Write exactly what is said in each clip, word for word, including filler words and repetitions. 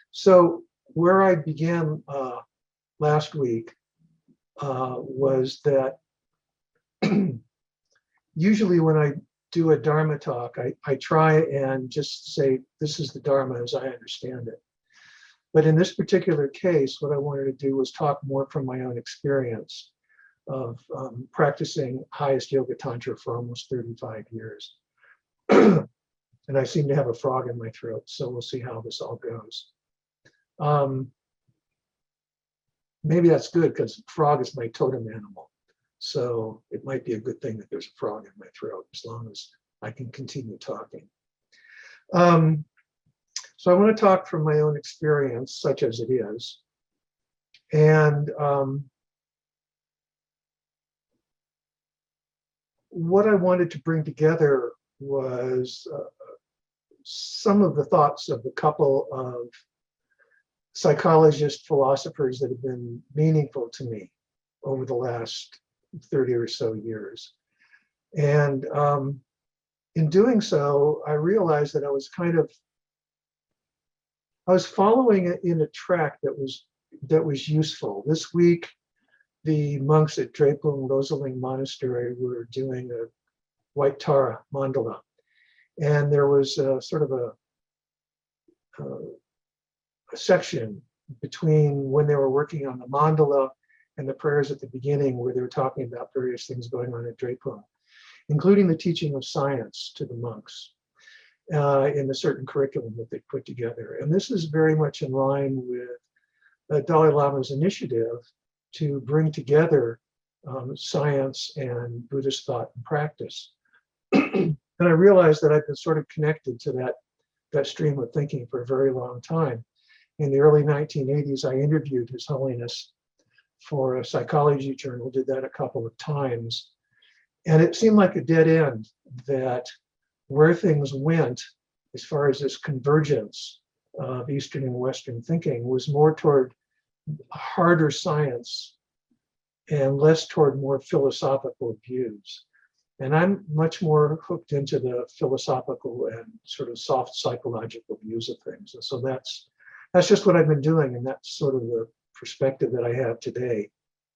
So where I began uh, last week uh, was that usually when I do a Dharma talk, I, I try and just say, this is the Dharma as I understand it. But in this particular case, what I wanted to do was talk more from my own experience of um, practicing highest yoga tantra for almost thirty-five years. And I seem to have a frog in my throat, so we'll see how this all goes. Um, maybe that's good because frog is my totem animal. So it might be a good thing that there's a frog in my throat as long as I can continue talking. Um, so I want to talk from my own experience, such as it is. And um, what I wanted to bring together was uh, some of the thoughts of a couple of psychologists, philosophers that have been meaningful to me over the last thirty or so years. And um, in doing so, I realized that I was kind of, I was following it in a track that was, that was useful. This week, the monks at Drepung Loseling Monastery were doing a White Tara mandala. And there was a, sort of a, a, a section between when they were working on the mandala and the prayers at the beginning where they were talking about various things going on at Drepung, including the teaching of science to the monks uh, in a certain curriculum that they put together. And this is very much in line with uh, Dalai Lama's initiative to bring together um, science and Buddhist thought and practice. And I realized that I've been sort of connected to that, that stream of thinking for a very long time. In the early nineteen eighties, I interviewed His Holiness for a psychology journal, did that a couple of times. And it seemed like a dead end that where things went, as far as this convergence of Eastern and Western thinking, was more toward harder science and less toward more philosophical views. And I'm much more hooked into the philosophical and sort of soft psychological views of things. And so that's that's just what I've been doing, and that's sort of the perspective that I have today.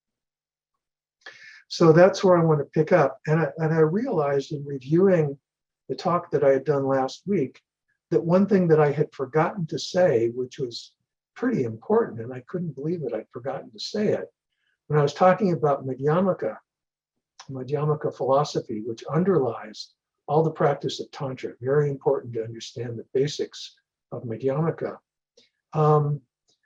So that's where I want to pick up. And I, and I realized in reviewing the talk that I had done last week, that one thing that I had forgotten to say, which was pretty important, and I couldn't believe that I'd forgotten to say it, when I was talking about Madhyamaka, Madhyamaka philosophy, which underlies all the practice of Tantra, very important to understand the basics of Madhyamaka. Um,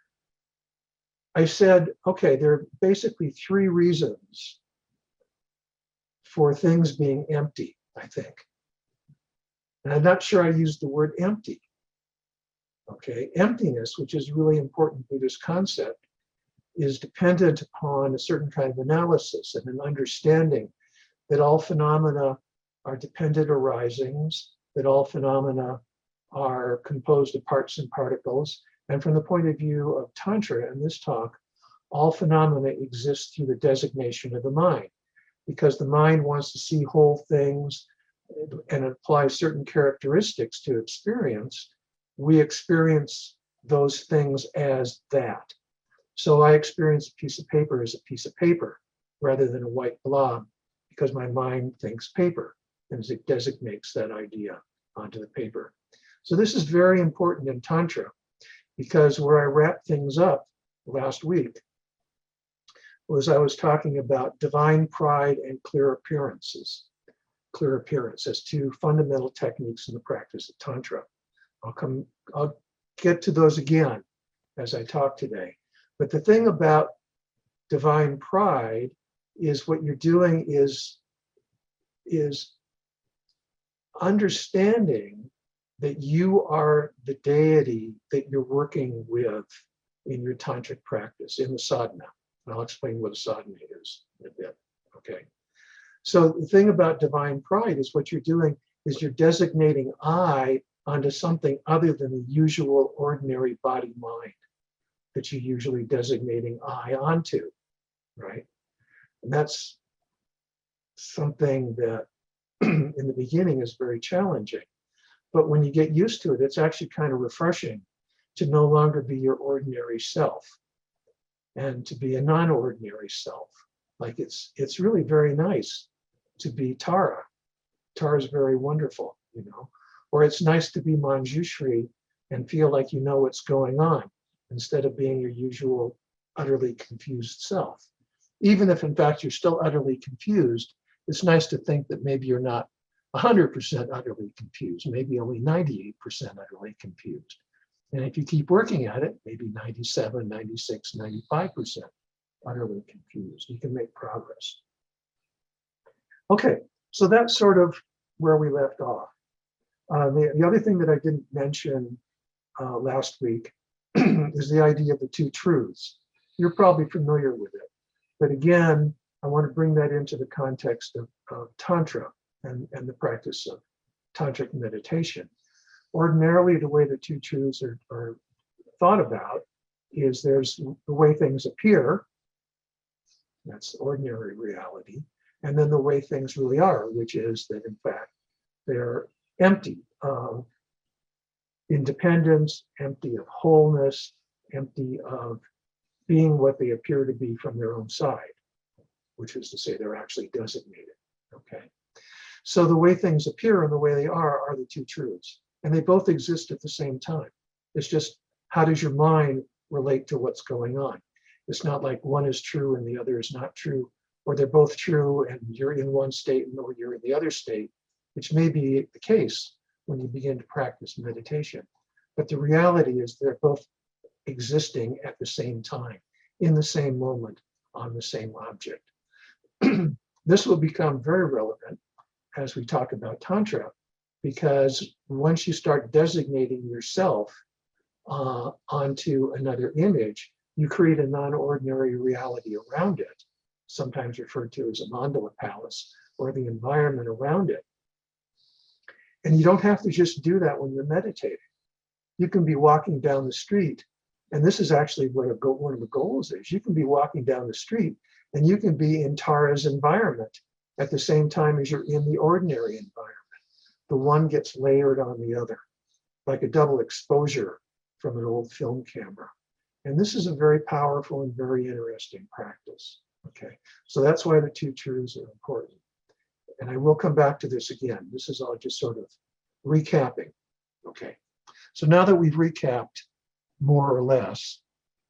I said, okay, there are basically three reasons for things being empty, I think. And I'm not sure I used the word empty. Okay, emptiness, which is a really important Buddhist concept, is dependent upon a certain kind of analysis and an understanding that all phenomena are dependent arisings, that all phenomena are composed of parts and particles. And from the point of view of Tantra in this talk, all phenomena exist through the designation of the mind, because the mind wants to see whole things and apply certain characteristics to experience. We experience those things as that. So I experience a piece of paper as a piece of paper rather than a white blob, because my mind thinks paper and it designates that idea onto the paper. So this is very important in Tantra, because where I wrapped things up last week was I was talking about divine pride and clear appearances, clear appearance as two fundamental techniques in the practice of Tantra. I'll come, I'll get to those again as I talk today. But the thing about divine pride is what you're doing is, is understanding that you are the deity that you're working with in your tantric practice, in the sadhana. And I'll explain what a sadhana is in a bit, okay? So the thing about divine pride is what you're doing is you're designating I onto something other than the usual ordinary body mind that you're usually designating I onto, right? And that's something that in the beginning is very challenging. But when you get used to it, it's actually kind of refreshing to no longer be your ordinary self and to be a non-ordinary self. Like it's it's really very nice to be Tara. Tara is very wonderful, you know. Or it's nice to be Manjushri and feel like you know what's going on instead of being your usual utterly confused self. Even if in fact you're still utterly confused, it's nice to think that maybe you're not one hundred percent utterly confused, maybe only ninety-eight percent utterly confused. And if you keep working at it, maybe ninety-seven, ninety-six, ninety-five percent utterly confused. You can make progress. Okay, so that's sort of where we left off. Uh, the, the other thing that I didn't mention uh, last week is the idea of the two truths. You're probably familiar with it. But again, I want to bring that into the context of, of Tantra and, and the practice of Tantric meditation. Ordinarily, the way the two truths are, are thought about is there's the way things appear, that's ordinary reality, and then the way things really are, which is that in fact, they're empty of independence, empty of wholeness, empty of being what they appear to be from their own side, which is to say they're actually designated, okay? So the way things appear and the way they are are the two truths, and they both exist at the same time. It's just, how does your mind relate to what's going on? It's not like one is true and the other is not true, or they're both true and you're in one state or you're in the other state, which may be the case when you begin to practice meditation. But the reality is they're both existing at the same time, in the same moment, on the same object. This will become very relevant as we talk about Tantra, because once you start designating yourself uh, onto another image, you create a non-ordinary reality around it, sometimes referred to as a mandala palace, or the environment around it. And you don't have to just do that when you're meditating. You can be walking down the street, and this is actually what a go- one of the goals is. You can be walking down the street and you can be in Tara's environment at the same time as you're in the ordinary environment. The one gets layered on the other, like a double exposure from an old film camera. And this is a very powerful and very interesting practice, okay? So that's why the two truths are important. And I will come back to this again. This is all just sort of recapping, okay? So now that we've recapped more or less,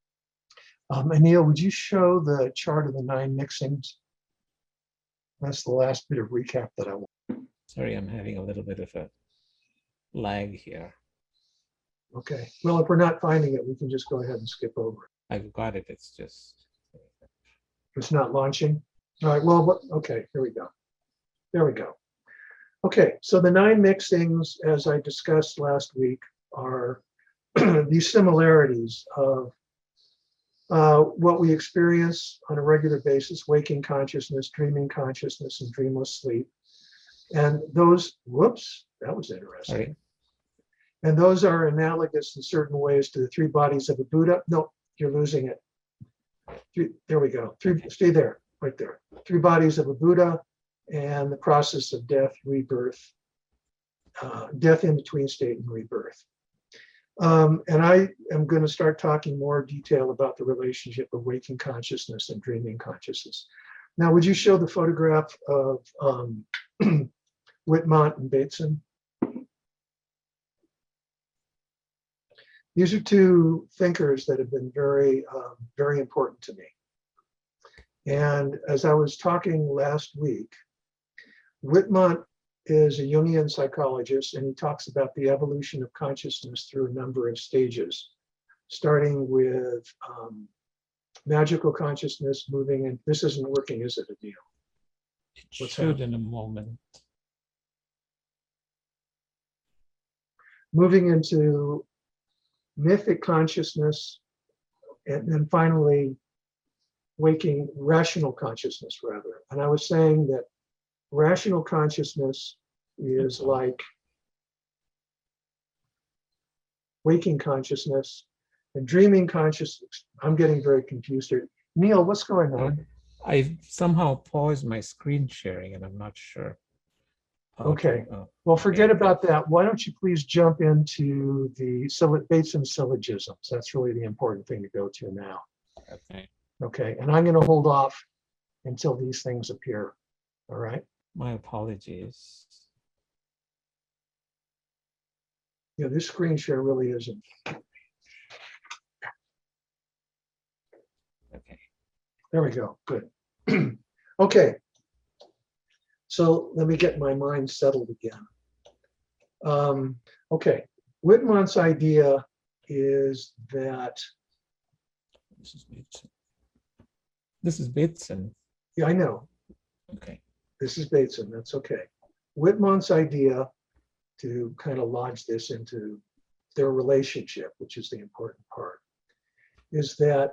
um, Anil, would you show the chart of the nine mixings? That's the last bit of recap that I want. Sorry, I'm having a little bit of a lag here. Okay, well, if we're not finding it, we can just go ahead and skip over it. I've got it, it's just... It's not launching? All right, well, what, okay, here we go. There we go. Okay, so the nine mixings, as I discussed last week, are these similarities of uh, what we experience on a regular basis, waking consciousness, dreaming consciousness, and dreamless sleep. And those, whoops, that was interesting. Sorry. And those are analogous in certain ways to the three bodies of a Buddha. No, you're losing it. Three, there we go. Three, stay there, right there. Three bodies of a Buddha and the process of death, rebirth, uh, death in between state and rebirth. Um, and I am going to start talking more detail about the relationship of waking consciousness and dreaming consciousness. Now, would you show the photograph of um, Whitmont and Bateson? These are two thinkers that have been very, um, very important to me. And as I was talking last week, Whitmont is a Jungian psychologist, and he talks about the evolution of consciousness through a number of stages, starting with um, magical consciousness, moving in. This isn't working, is it, Adil? It What's should happening? in a moment. Moving into mythic consciousness, and then finally waking rational consciousness, rather. And I was saying that rational consciousness is like waking consciousness, and dreaming consciousness. I'm getting very confused here. Neil, what's going on? I somehow paused my screen sharing and I'm not sure. Oh, Okay. oh, Well, forget okay. about that. Why don't you please jump into the syll- Bateson syllogisms? That's really the important thing to go to now. Okay. Okay. And I'm going to hold off until these things appear. All right. My apologies. Yeah, this screen share really isn't. Okay. There we go. Good. Okay. So let me get my mind settled again. Um, okay. Whitmont's idea is that, This is Bateson. This is Bateson. yeah, I know, Okay. this is Bateson, that's okay. Whitmont's idea, to kind of lodge this into their relationship, which is the important part, is that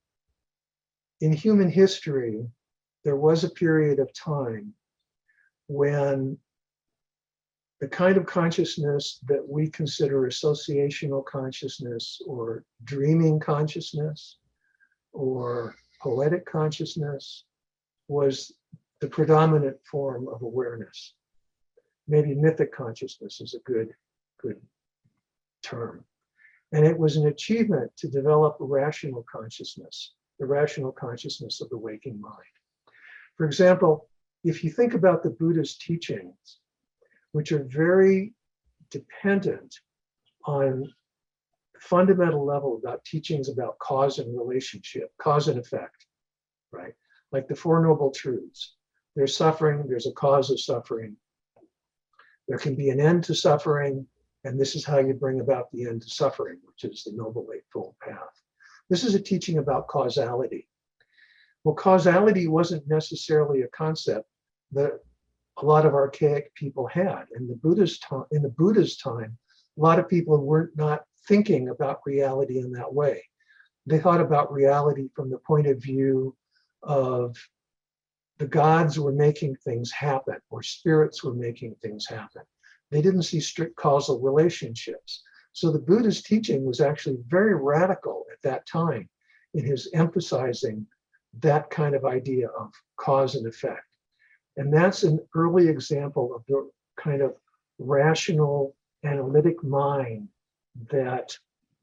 in human history, there was a period of time when the kind of consciousness that we consider associational consciousness or dreaming consciousness or poetic consciousness was the predominant form of awareness. Maybe mythic consciousness is a good, good term. And it was an achievement to develop a rational consciousness, the rational consciousness of the waking mind. For example, if you think about the Buddha's teachings, which are very dependent on fundamental level about teachings about cause and relationship, cause and effect, right? Like the Four Noble Truths. There's suffering, there's a cause of suffering. There can be an end to suffering, and this is how you bring about the end to suffering, which is the Noble Eightfold Path. This is a teaching about causality. Well, causality wasn't necessarily a concept that a lot of archaic people had. In the Buddha's time, in the Buddha's time, a lot of people weren't not thinking about reality in that way. They thought about reality from the point of view of the gods were making things happen, or spirits were making things happen. They didn't see strict causal relationships. So the Buddha's teaching was actually very radical at that time in his emphasizing that kind of idea of cause and effect. And that's an early example of the kind of rational, analytic mind that,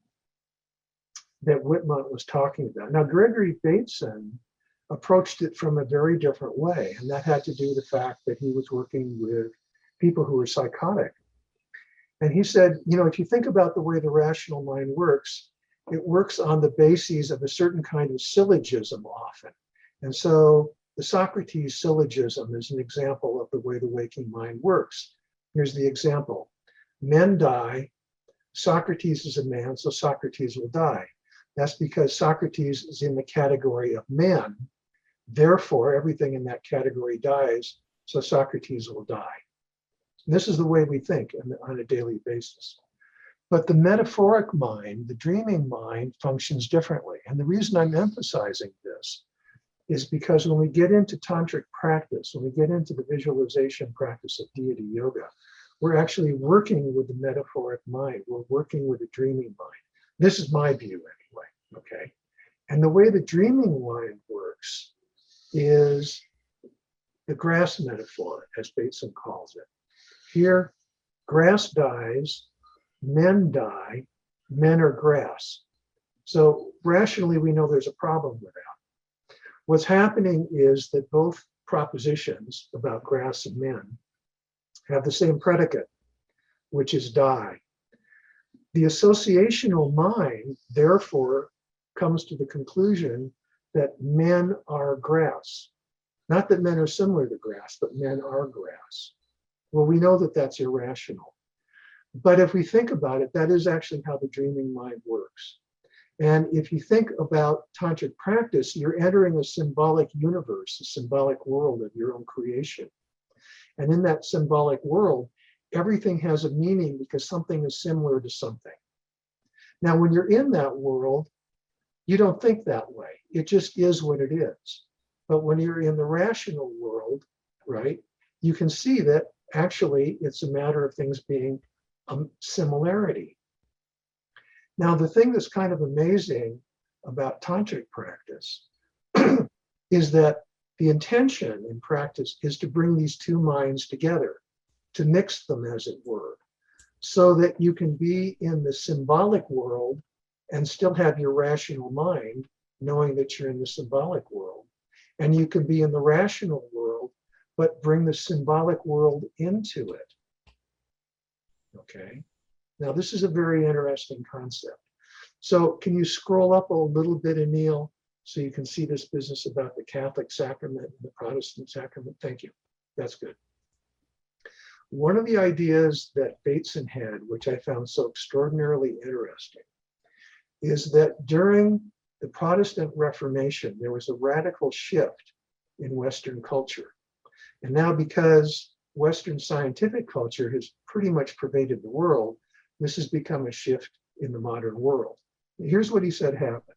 that Whitmont was talking about. Now, Gregory Bateson approached it from a very different way, and that had to do with the fact that he was working with people who were psychotic. And he said, you know, if you think about the way the rational mind works, it works on the bases of a certain kind of syllogism often. And so the Socrates syllogism is an example of the way the waking mind works. Here's the example. Men die. Socrates is a man, so Socrates will die. That's because Socrates is in the category of men. Therefore, everything in that category dies, so Socrates will die. And this is the way we think on a daily basis. But the metaphoric mind, the dreaming mind, functions differently. And the reason I'm emphasizing this is because when we get into tantric practice, when we get into the visualization practice of deity yoga, we're actually working with the metaphoric mind. We're working with the dreaming mind. This is my view anyway, okay? And the way the dreaming mind works is the grass metaphor, as Bateson calls it. Here, grass dies, men die, men are grass. So rationally, we know there's a problem with that. What's happening is that both propositions about grass and men have the same predicate, which is die. The associational mind, therefore, comes to the conclusion that men are grass. Not that men are similar to grass, but men are grass. Well, we know that that's irrational. But if we think about it, that is actually how the dreaming mind works. And if you think about tantric practice, you're entering a symbolic universe, a symbolic world of your own creation. And in that symbolic world, everything has a meaning because something is similar to something. Now, when you're in that world, you don't think that way. It just is what it is. But when you're in the rational world, right, you can see that actually it's a matter of things being a similarity. Now, the thing that's kind of amazing about tantric practice is that the intention in practice is to bring these two minds together. to mix them, as it were, so that you can be in the symbolic world and still have your rational mind, knowing that you're in the symbolic world. And you can be in the rational world, but bring the symbolic world into it. Okay. Now, this is a very interesting concept. So can you scroll up a little bit, Anil, so you can see this business about the Catholic sacrament and the Protestant sacrament? Thank you. That's good. One of the ideas that Bateson had, which I found so extraordinarily interesting, is that during the Protestant Reformation, there was a radical shift in Western culture. And now, because Western scientific culture has pretty much pervaded the world, this has become a shift in the modern world. Here's what he said happened.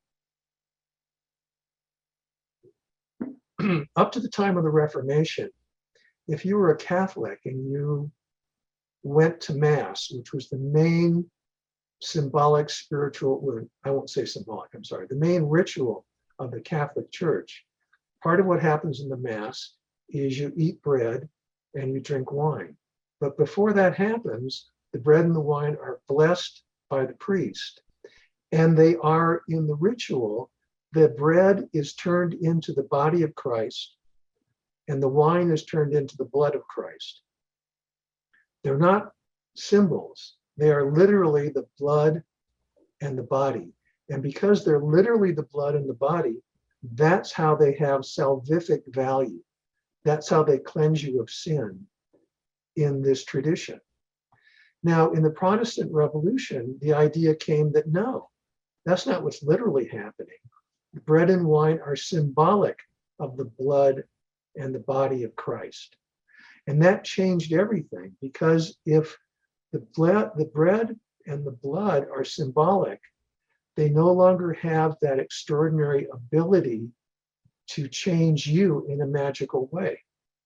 Up to the time of the Reformation, if you were a Catholic and you went to Mass, which was the main symbolic spiritual, well, I won't say symbolic, I'm sorry, the main ritual of the Catholic Church, part of what happens in the Mass is you eat bread and you drink wine. But before that happens, the bread and the wine are blessed by the priest. And they are in the ritual, the bread is turned into the body of Christ and the wine is turned into the blood of Christ. They're not symbols. They are literally the blood and the body. And because they're literally the blood and the body, that's how they have salvific value. That's how they cleanse you of sin in this tradition. Now, in the Protestant Revolution, the idea came that no, that's not what's literally happening. Bread and wine are symbolic of the blood and the body of Christ. And that changed everything, because if the blood, the bread and the blood are symbolic, they no longer have that extraordinary ability to change you in a magical way.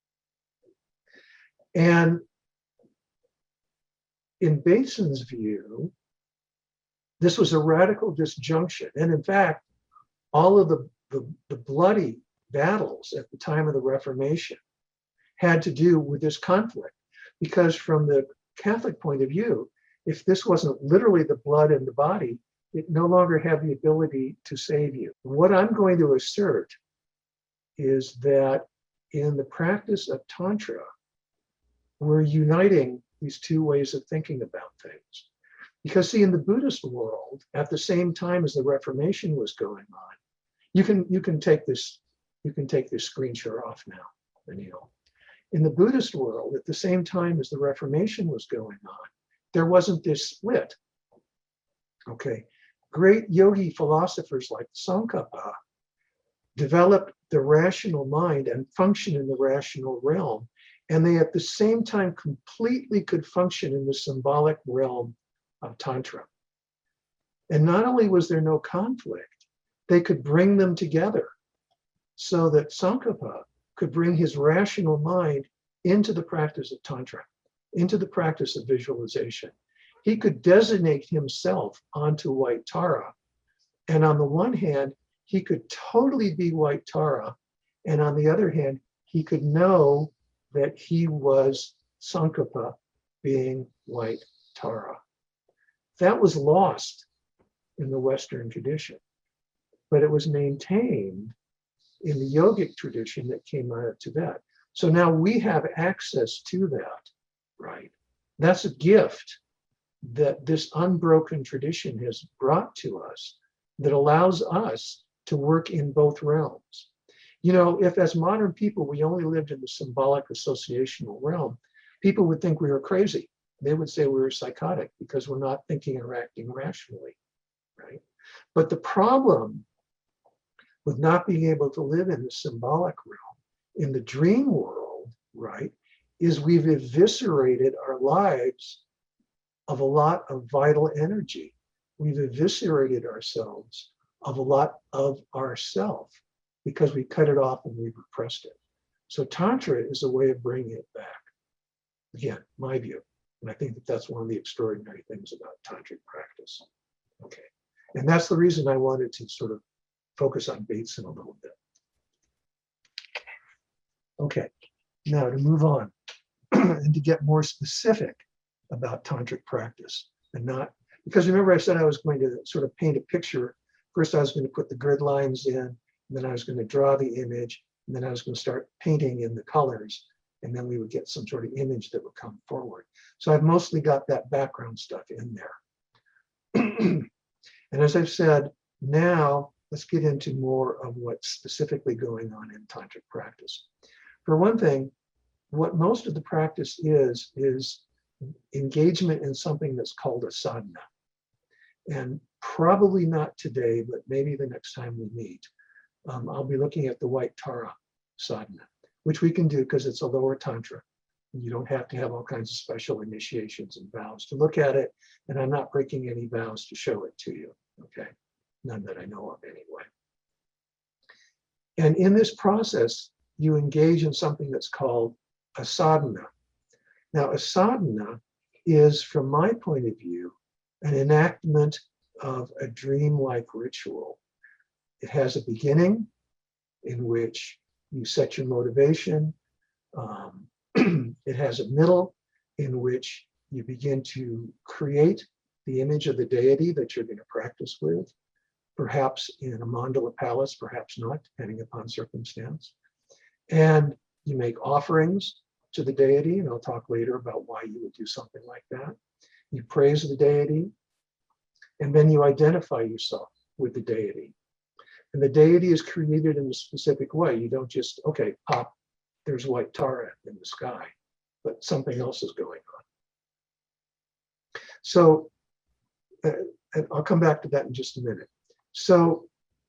And in Bateson's view, this was a radical disjunction. And in fact, all of the, the, the bloody battles at the time of the Reformation had to do with this conflict. Because from the Catholic point of view, if this wasn't literally the blood and the body, it no longer had the ability to save you. What I'm going to assert is that in the practice of Tantra, we're uniting these two ways of thinking about things. Because see, in the Buddhist world, at the same time as the Reformation was going on, you can you can take this you can take this screen share off now, Anil. In the Buddhist world, at the same time as the Reformation was going on, there wasn't this split. Okay, great yogi philosophers like Tsongkhapa developed the rational mind and function in the rational realm, and they at the same time completely could function in the symbolic realm of Tantra. And not only was there no conflict, they could bring them together so that Tsongkhapa could bring his rational mind into the practice of Tantra, into the practice of visualization. He could designate himself onto white Tara. And on the one hand, he could totally be white Tara. And on the other hand, he could know that he was Tsongkhapa being white Tara. That was lost in the Western tradition, but it was maintained in the yogic tradition that came out of Tibet. So now we have access to that, right? That's a gift that this unbroken tradition has brought to us that allows us to work in both realms. You know, if as modern people, we only lived in the symbolic associational realm, people would think we were crazy. They would say we were psychotic because we're not thinking or acting rationally, right? But the problem with not being able to live in the symbolic realm, in the dream world, right, is we've eviscerated our lives of a lot of vital energy. We've eviscerated ourselves of a lot of ourself because we cut it off and we've repressed it. So Tantra is a way of bringing it back. Again, my view. And I think that that's one of the extraordinary things about tantric practice. Okay. And that's the reason I wanted to sort of focus on Bateson a little bit. Okay. Now to move on. and to get more specific about tantric practice, and not, because remember I said I was going to sort of paint a picture. First I was going to put the grid lines in, and then I was going to draw the image, and then I was going to start painting in the colors, and then we would get some sort of image that would come forward. So I've mostly got that background stuff in there. And as I've said, now let's get into more of what's specifically going on in tantric practice. For one thing, what most of the practice is, is engagement in something that's called a sadhana. And probably not today, but maybe the next time we meet, um, I'll be looking at the white Tara sadhana, which we can do because it's a lower tantra. You don't have to have all kinds of special initiations and vows to look at it. And I'm not breaking any vows to show it to you, okay? None that I know of anyway. And in this process, you engage in something that's called a sadhana. Now, a sadhana is, from my point of view, an enactment of a dreamlike ritual. It has a beginning in which you set your motivation. Um, it has a middle in which you begin to create the image of the deity that you're going to practice with, perhaps in a mandala palace, perhaps not, depending upon circumstance. And you make offerings to the deity, and I'll talk later about why you would do something like that. You praise the deity, and then you identify yourself with the deity. And the deity is created in a specific way. You don't just, okay, pop, there's white Tara in the sky, but something else is going on. So, uh, and I'll come back to that in just a minute. So,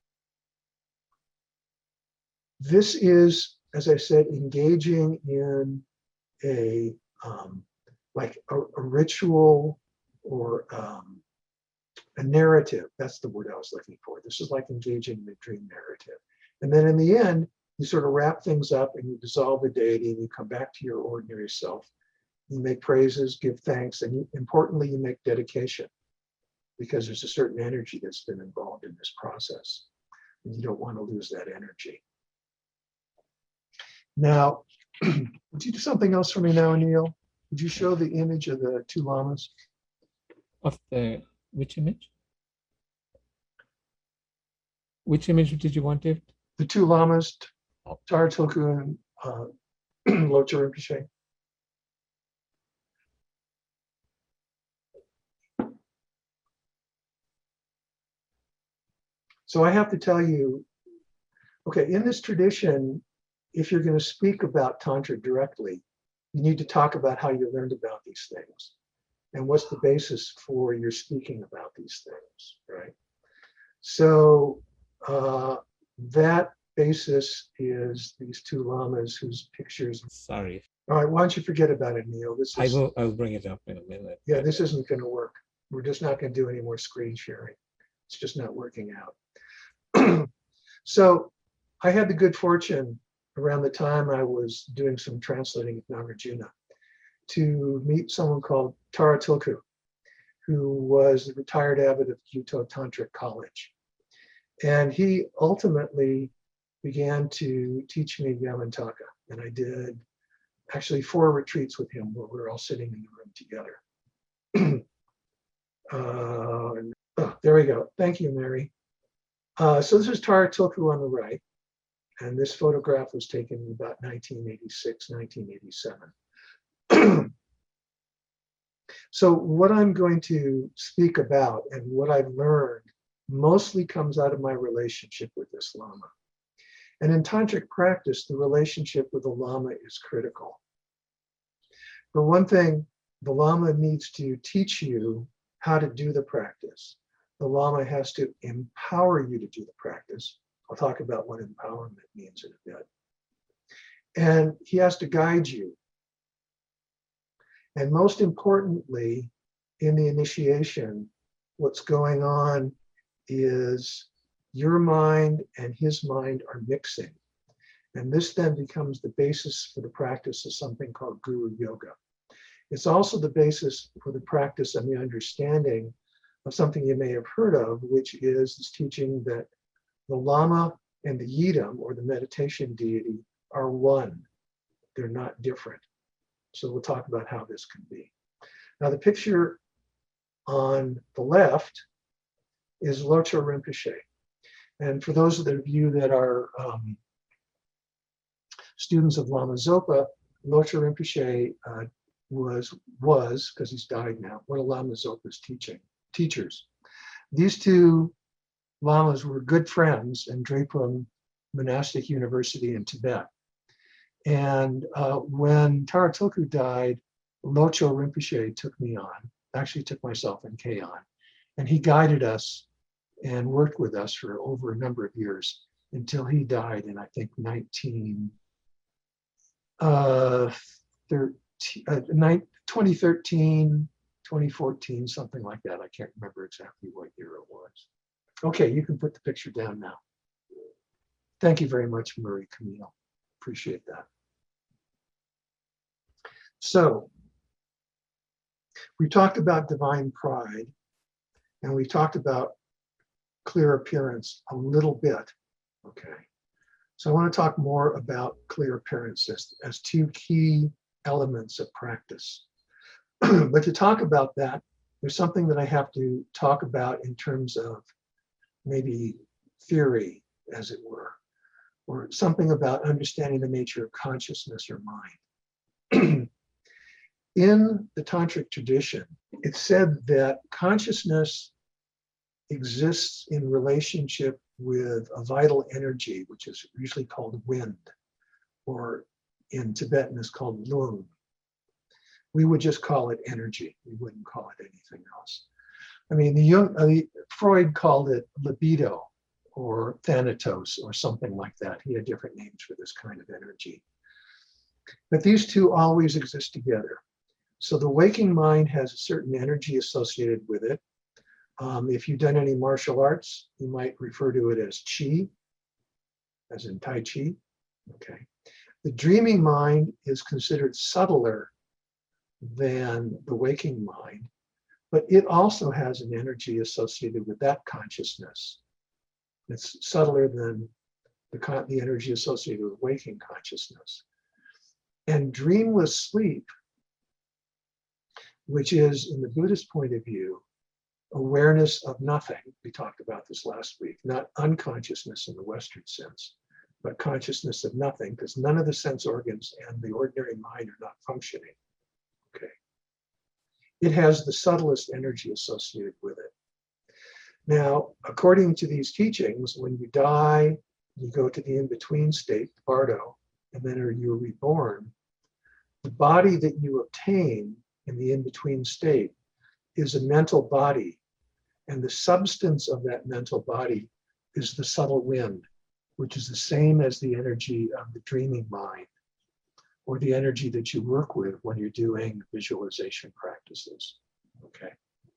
this is, as I said, engaging in a, um, like a, a ritual or um, a narrative. That's the word I was looking for. This is like engaging in a dream narrative. And then in the end, you sort of wrap things up and you dissolve the deity and you come back to your ordinary self. You make praises, give thanks, and you, importantly, you make dedication, because there's a certain energy that's been involved in this process. And you don't want to lose that energy. Now, would you do something else for me now, Neil? Would you show the image of the two lamas? Of the, which image? Which image did you want it? The two lamas, Tara Tulku and uh, Lotsa Rinpoche. So I have to tell you, okay, in this tradition, if you're going to speak about Tantra directly, you need to talk about how you learned about these things and what's the basis for your speaking about these things, right? So uh, that basis is these two lamas whose pictures. Sorry. All right, why don't you forget about it, Neil? This is, I will, I'll bring it up in a minute. yeah, this isn't going to work. We're just not going to do any more screen sharing. It's just not working out. So I had the good fortune around the time I was doing some translating of Nagarjuna to meet someone called Tara Tulku, who was the retired abbot of Kyuto Tantric College. And he ultimately began to teach me Yamantaka. And I did actually four retreats with him where we were all sitting in the room together. uh, oh, there we go. Thank you, Mary. Uh, so this is Tara Tulku on the right. And this photograph was taken in about nineteen eighty-six, nineteen eighty-seven. So what I'm going to speak about and what I've learned mostly comes out of my relationship with this Lama. And in Tantric practice, the relationship with the Lama is critical. For one thing, the Lama needs to teach you how to do the practice. The Lama has to empower you to do the practice. I'll talk about what empowerment means in a bit. And he has to guide you. And most importantly, in the initiation, what's going on is your mind and his mind are mixing. And this then becomes the basis for the practice of something called Guru Yoga. It's also the basis for the practice and the understanding of something you may have heard of, which is this teaching that the Lama and the Yidam, or the meditation deity, are one. They're not different. So we'll talk about how this can be. Now the picture on the left is Lotso Rinpoche. And for those of you that are um, students of Lama Zopa, Lotso Rinpoche uh, was, was, because he's died now, one of Lama Zopa's teaching, teachers. These two Lamas were good friends in Drepung Monastic University in Tibet. And uh, when Tara Tulku died, Lotso Rinpoche took me on, actually took myself and Kay on, and he guided us and worked with us for over a number of years until he died in, I think, nineteen, uh, thirteen, uh, twenty thirteen, twenty fourteen, something like that. I can't remember exactly what year it was. Okay, you can put the picture down now. Thank you very much, Marie Camille. Appreciate that. So, we talked about divine pride, and we talked about clear appearance a little bit, okay? So I want to talk more about clear appearance as, as two key elements of practice. But to talk about that, there's something that I have to talk about in terms of maybe theory, as it were, or something about understanding the nature of consciousness or mind. In the Tantric tradition, it's said that consciousness exists in relationship with a vital energy, which is usually called wind, or in Tibetan is called lung. We would just call it energy. We wouldn't call it anything else. I mean, the Jung, uh, the, Freud called it libido or thanatos or something like that. He had different names for this kind of energy. But these two always exist together. So the waking mind has a certain energy associated with it. Um, if you've done any martial arts, you might refer to it as chi, as in Tai Chi. Okay. The dreaming mind is considered subtler than the waking mind, but it also has an energy associated with that consciousness. It's subtler than the, con the energy associated with waking consciousness. And dreamless sleep, which is, in the Buddhist point of view, awareness of nothing. We talked about this last week, not unconsciousness in the Western sense, but consciousness of nothing, because none of the sense organs and the ordinary mind are not functioning. Okay. It has the subtlest energy associated with it. Now, according to these teachings, when you die, you go to the in-between state, Bardo, and then you're reborn. The body that you obtain in the in-between state is a mental body, and the substance of that mental body is the subtle wind, which is the same as the energy of the dreaming mind, or the energy that you work with when you're doing visualization practices, okay?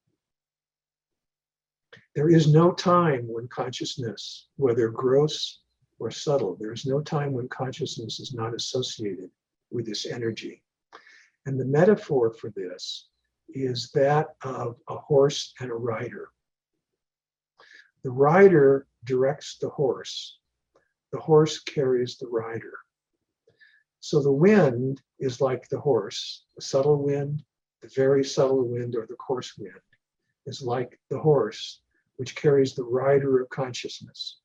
There is no time when consciousness, whether gross or subtle, there is no time when consciousness is not associated with this energy. And the metaphor for this is that of a horse and a rider. The rider directs the horse. The horse carries the rider. So the wind is like the horse. The subtle wind, the very subtle wind, or the coarse wind is like the horse, which carries the rider of consciousness.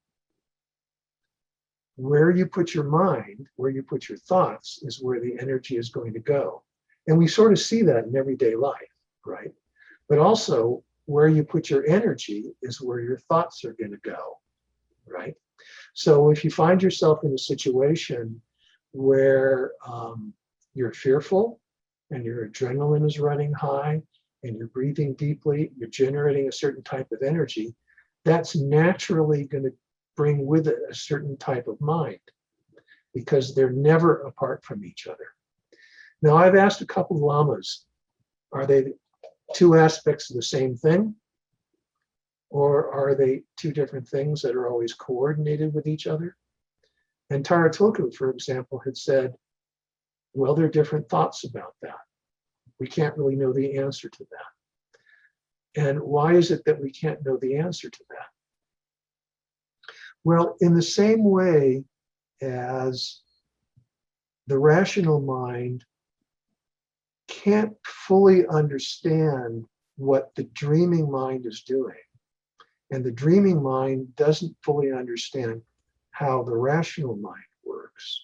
Where you put your mind, where you put your thoughts, is where the energy is going to go. And we sort of see that in everyday life, right? But also, where you put your energy is where your thoughts are going to go, right? So if you find yourself in a situation where um, you're fearful and your adrenaline is running high and you're breathing deeply, you're generating a certain type of energy, that's naturally going to bring with it a certain type of mind, because they're never apart from each other. Now, I've asked a couple of lamas, are they two aspects of the same thing? Or are they two different things that are always coordinated with each other? And Tara Tulku, for example, had said, well, there are different thoughts about that. We can't really know the answer to that. And why is it that we can't know the answer to that? Well, in the same way as the rational mind can't fully understand what the dreaming mind is doing. And the dreaming mind doesn't fully understand how the rational mind works.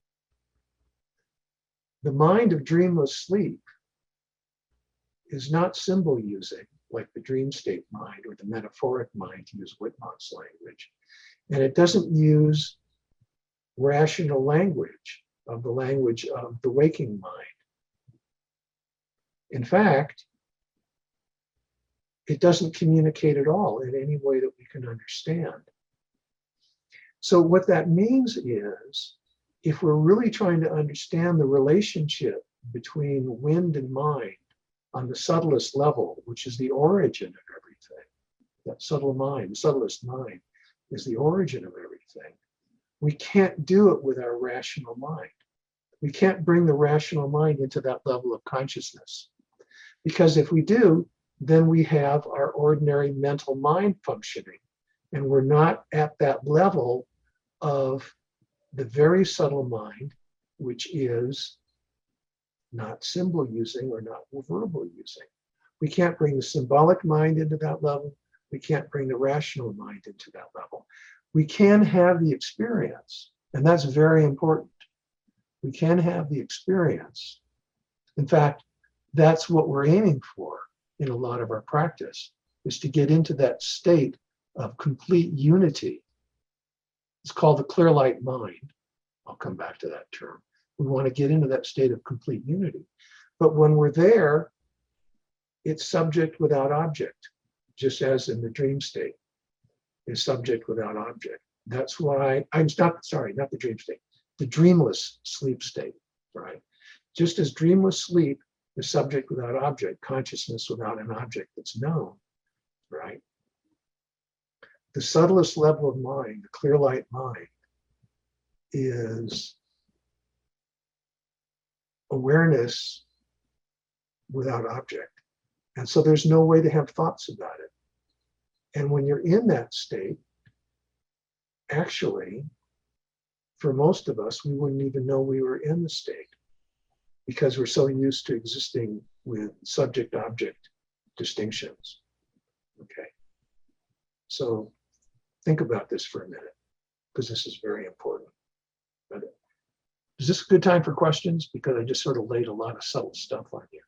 The mind of dreamless sleep is not symbol using like the dream state mind or the metaphoric mind, to use Whitmont's language. And it doesn't use rational language of the language of the waking mind. In fact, it doesn't communicate at all in any way that we can understand. So what that means is, if we're really trying to understand the relationship between wind and mind on the subtlest level, which is the origin of everything, that subtle mind, the subtlest mind is the origin of everything, we can't do it with our rational mind. We can't bring the rational mind into that level of consciousness. Because if we do, then we have our ordinary mental mind functioning, and we're not at that level of the very subtle mind, which is not symbol using or not verbal using. We can't bring the symbolic mind into that level. We can't bring the rational mind into that level. We can have the experience, and that's very important. We can have the experience. In fact, that's what we're aiming for in a lot of our practice, is to get into that state of complete unity. It's called the clear light mind. I'll come back to that term. We want to get into that state of complete unity. But when we're there, it's subject without object, just as in the dream state is subject without object. That's why, I'm not, sorry, not the dream state, the dreamless sleep state, right? Just as dreamless sleep is subject without object, consciousness without an object that's known, right? The subtlest level of mind, the clear light mind, is awareness without object. And so there's no way to have thoughts about it. And when you're in that state, actually, for most of us, we wouldn't even know we were in the state because we're so used to existing with subject-object distinctions. Okay. So think about this for a minute, because this is very important. But is this a good time for questions? Because I just sort of laid a lot of subtle stuff on you.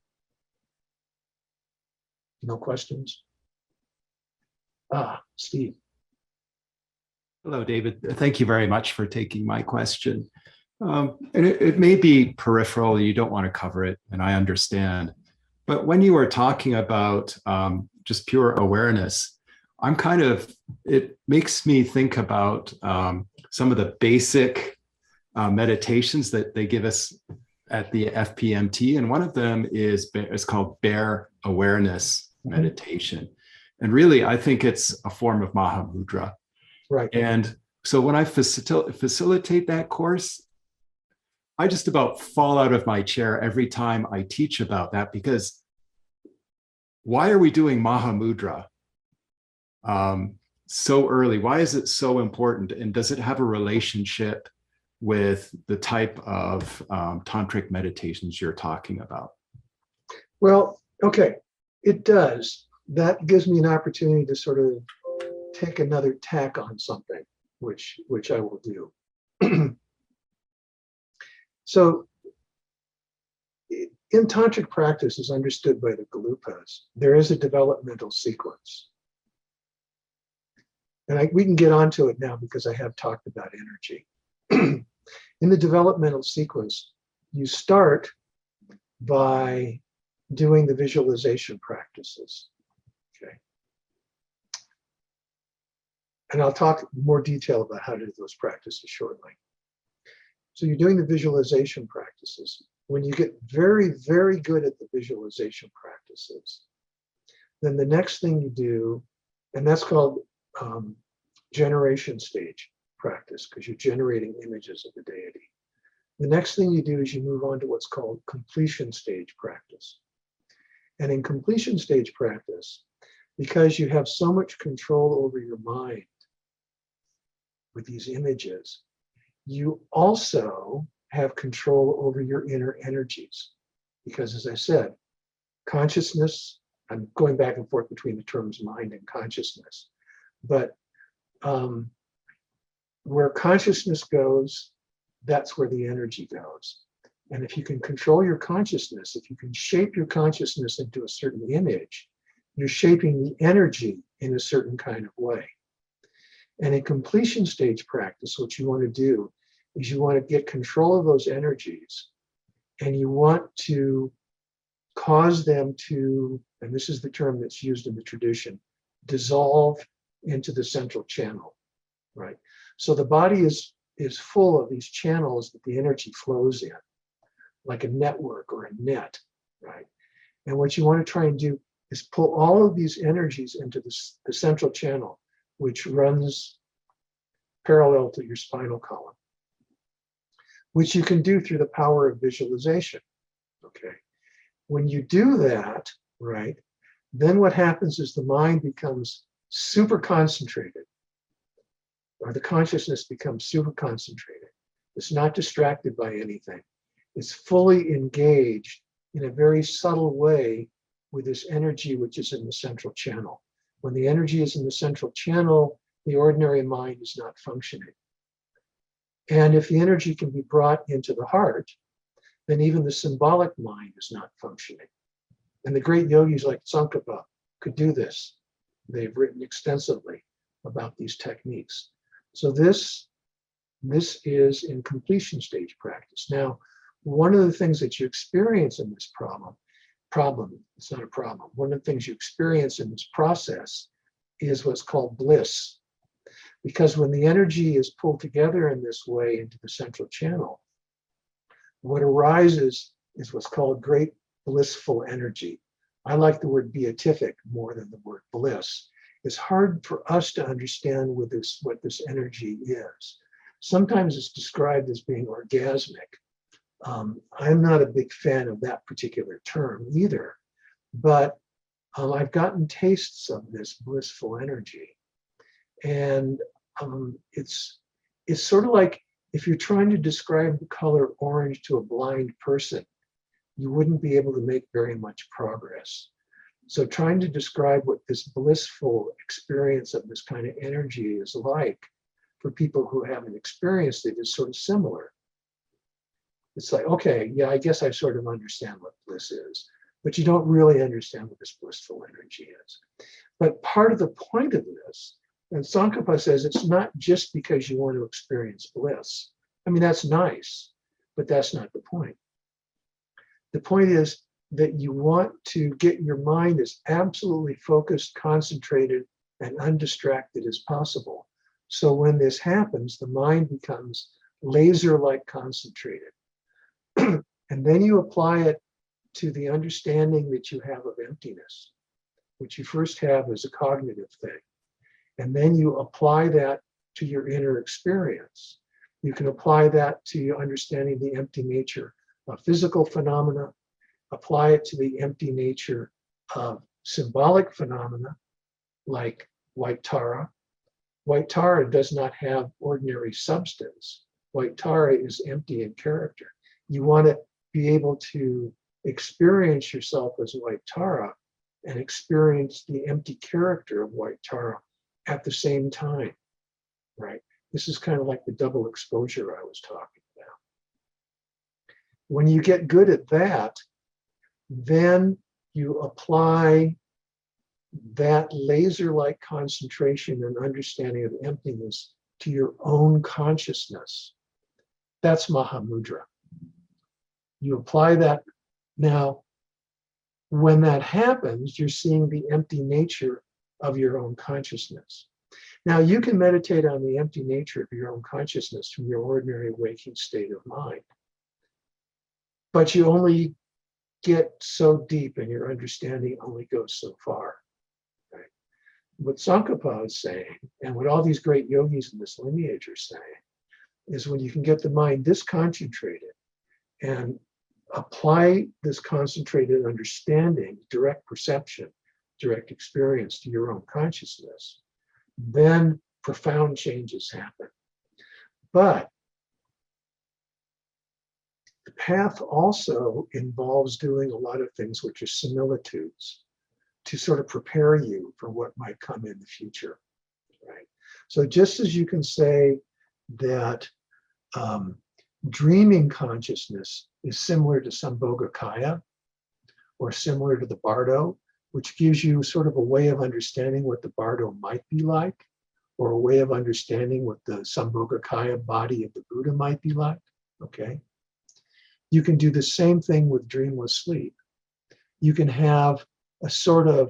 No questions? Ah, Steve. Hello, David. Thank you very much for taking my question. Um, and it, it may be peripheral, you don't want to cover it, and I understand. But when you were talking about um, just pure awareness, I'm kind of, it makes me think about um, some of the basic uh, meditations that they give us at the F P M T. And one of them is, is called bare awareness meditation. And really, I think it's a form of Mahamudra. Right. And so when I facil- facilitate that course, I just about fall out of my chair every time I teach about that, because why are we doing Mahamudra um, so early? Why is it so important? And does it have a relationship with the type of um, tantric meditations you're talking about? Well, okay, it does. That gives me an opportunity to sort of take another tack on something, which which I will do. So in tantric practice, as understood by the Gelupas, there is a developmental sequence. And I, we can get onto it now because I have talked about energy. In the developmental sequence, you start by doing the visualization practices. Okay. And I'll talk more detail about how to do those practices shortly. So you're doing the visualization practices. When you get very, very good at the visualization practices, then the next thing you do, and that's called um, generation stage practice, because you're generating images of the deity. The next thing you do is you move on to what's called completion stage practice. And in completion stage practice, because you have so much control over your mind with these images, you also have control over your inner energies. Because as I said, consciousness, I'm going back and forth between the terms mind and consciousness, but um, where consciousness goes, that's where the energy goes. And if you can control your consciousness, if you can shape your consciousness into a certain image, you're shaping the energy in a certain kind of way. And in completion stage practice, what you want to do is you want to get control of those energies, and you want to cause them to, and this is the term that's used in the tradition, dissolve into the central channel, right? So the body is, is full of these channels that the energy flows in, like a network or a net, right? And what you want to try and do is pull all of these energies into this, the central channel, which runs parallel to your spinal column, which you can do through the power of visualization, okay? When you do that, right, then what happens is the mind becomes super concentrated, or the consciousness becomes super concentrated. It's not distracted by anything. It's fully engaged in a very subtle way with this energy which is in the central channel. When the energy is in the central channel, the ordinary mind is not functioning. And if the energy can be brought into the heart, then even the symbolic mind is not functioning. And the great yogis like Tsongkhapa could do this. They've written extensively about these techniques. So this, this is in completion stage practice. Now, one of the things that you experience in this problem, problem, it's not a problem, one of the things you experience in this process is what's called bliss. Because when the energy is pulled together in this way into the central channel, what arises is what's called great blissful energy. I like the word beatific more than the word bliss. It's hard for us to understand what this, what this energy is. Sometimes it's described as being orgasmic. Um, I'm not a big fan of that particular term either, but um, I've gotten tastes of this blissful energy. And um, it's, it's sort of like if you're trying to describe the color orange to a blind person, you wouldn't be able to make very much progress. So trying to describe what this blissful experience of this kind of energy is like for people who haven't experienced it is sort of similar. It's like, okay, yeah, I guess I sort of understand what bliss is, but you don't really understand what this blissful energy is. But part of the point of this, and Tsongkhapa says, it's not just because you want to experience bliss. I mean, that's nice, but that's not the point. The point is that you want to get your mind as absolutely focused, concentrated, and undistracted as possible. So when this happens, the mind becomes laser-like concentrated. And then you apply it to the understanding that you have of emptiness, which you first have as a cognitive thing. And then you apply that to your inner experience. You can apply that to your understanding the empty nature of physical phenomena, apply it to the empty nature of symbolic phenomena, like white Tara. White Tara does not have ordinary substance. White Tara is empty in character. You want to be able to experience yourself as white Tara and experience the empty character of white Tara at the same time, right? This is kind of like the double exposure I was talking about. When you get good at that, then you apply that laser-like concentration and understanding of emptiness to your own consciousness. That's Mahamudra. You apply that. Now, when that happens, you're seeing the empty nature of your own consciousness. Now, you can meditate on the empty nature of your own consciousness from your ordinary waking state of mind, but you only get so deep and your understanding only goes so far. Right? What Tsongkhapa is saying, and what all these great yogis in this lineage are saying, is when you can get the mind this concentrated and apply this concentrated understanding, direct perception, direct experience to your own consciousness, then profound changes happen. But path also involves doing a lot of things which are similitudes to sort of prepare you for what might come in the future, right? So just as you can say that um, dreaming consciousness is similar to Sambhogakaya or similar to the Bardo, which gives you sort of a way of understanding what the Bardo might be like, or a way of understanding what the Sambhogakaya body of the Buddha might be like, okay? You can do the same thing with dreamless sleep. You can have a sort of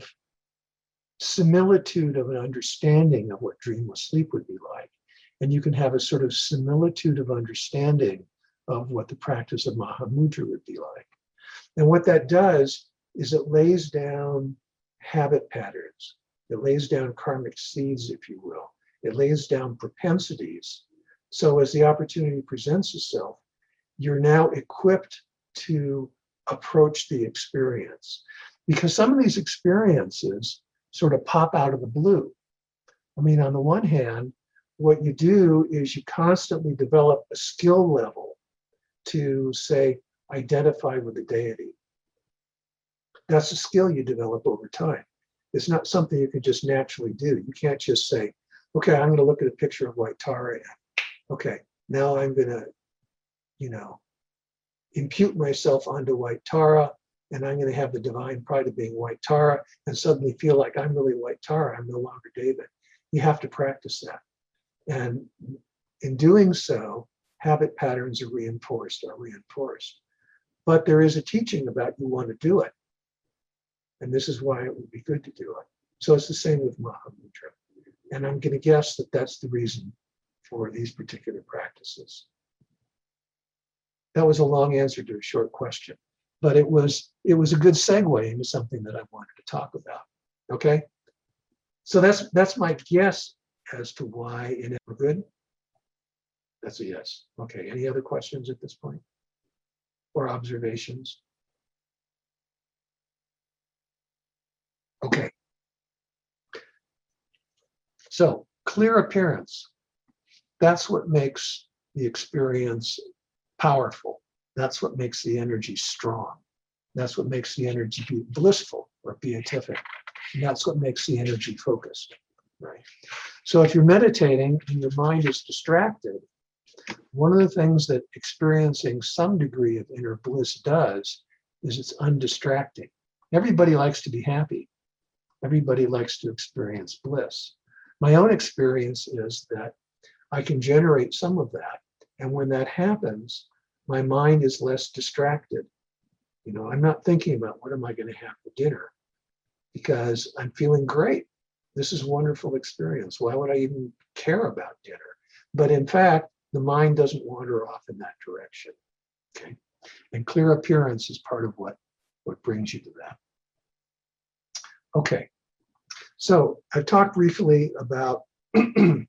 similitude of an understanding of what dreamless sleep would be like. And you can have a sort of similitude of understanding of what the practice of Mahamudra would be like. And what that does is it lays down habit patterns. It lays down karmic seeds, if you will. It lays down propensities. So as the opportunity presents itself, you're now equipped to approach the experience. Because some of these experiences sort of pop out of the blue. I mean, on the one hand, what you do is you constantly develop a skill level to, say, identify with the deity. That's a skill you develop over time. It's not something you can just naturally do. You can't just say, okay, I'm going to look at a picture of White Tara. Okay, now I'm going to, you know, impute myself onto White Tara, and I'm going to have the divine pride of being White Tara, and suddenly feel like I'm really White Tara. I'm no longer David. You have to practice that. And in doing so, habit patterns are reinforced, are reinforced. But there is a teaching about you want to do it. And this is why it would be good to do it. So it's the same with Mahamudra. And I'm going to guess that that's the reason for these particular practices. That was a long answer to a short question, but it was it was a good segue into something that I wanted to talk about. Okay, so that's that's my guess as to why it we're good. That's a yes. Okay. Any other questions at this point or observations? Okay. So clear appearance. That's what makes the experience powerful. That's what makes the energy strong. That's what makes the energy be blissful or beatific. And that's what makes the energy focused, right? So if you're meditating and your mind is distracted, one of the things that experiencing some degree of inner bliss does is it's undistracting. Everybody likes to be happy. Everybody likes to experience bliss. My own experience is that I can generate some of that. And when that happens, my mind is less distracted. You know, I'm not thinking about what am I going to have for dinner because I'm feeling great. This is a wonderful experience. Why would I even care about dinner? But in fact, the mind doesn't wander off in that direction. Okay. And clear appearance is part of what, what brings you to that. Okay. So I talked briefly about doing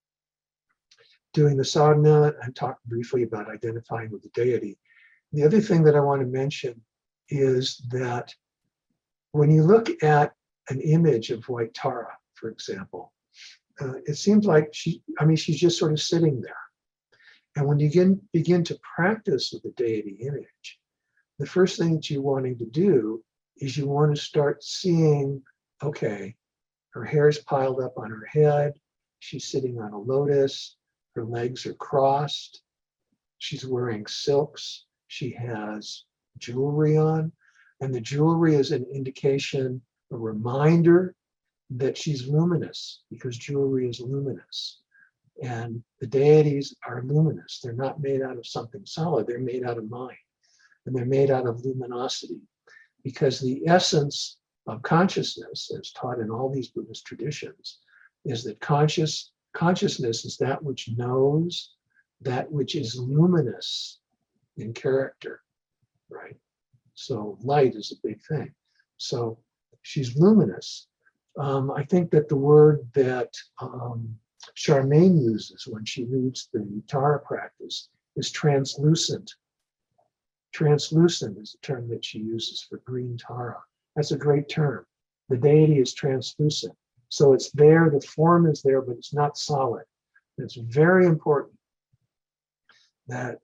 the sadhana. I talked briefly about identifying with the deity. The other thing that I want to mention is that when you look at an image of White Tara, for example, uh, it seems like she, I mean, she's just sort of sitting there. And when you begin, begin to practice with the deity image, the first thing that you're wanting to do is you want to start seeing, okay, her hair is piled up on her head. She's sitting on a lotus. Her legs are crossed. She's wearing silks. She has jewelry on. And the jewelry is an indication, a reminder that she's luminous because jewelry is luminous. And the deities are luminous. They're not made out of something solid. They're made out of mind. And they're made out of luminosity because the essence of consciousness, as taught in all these Buddhist traditions, is that conscious consciousness is that which knows, that which is luminous in character, right? So light is a big thing. So she's luminous. Um, I think that the word that um, Charmaine uses when she reads the Tara practice is translucent. Translucent is a term that she uses for green Tara. That's a great term. The deity is translucent. So it's there, the form is there, but it's not solid. It's very important that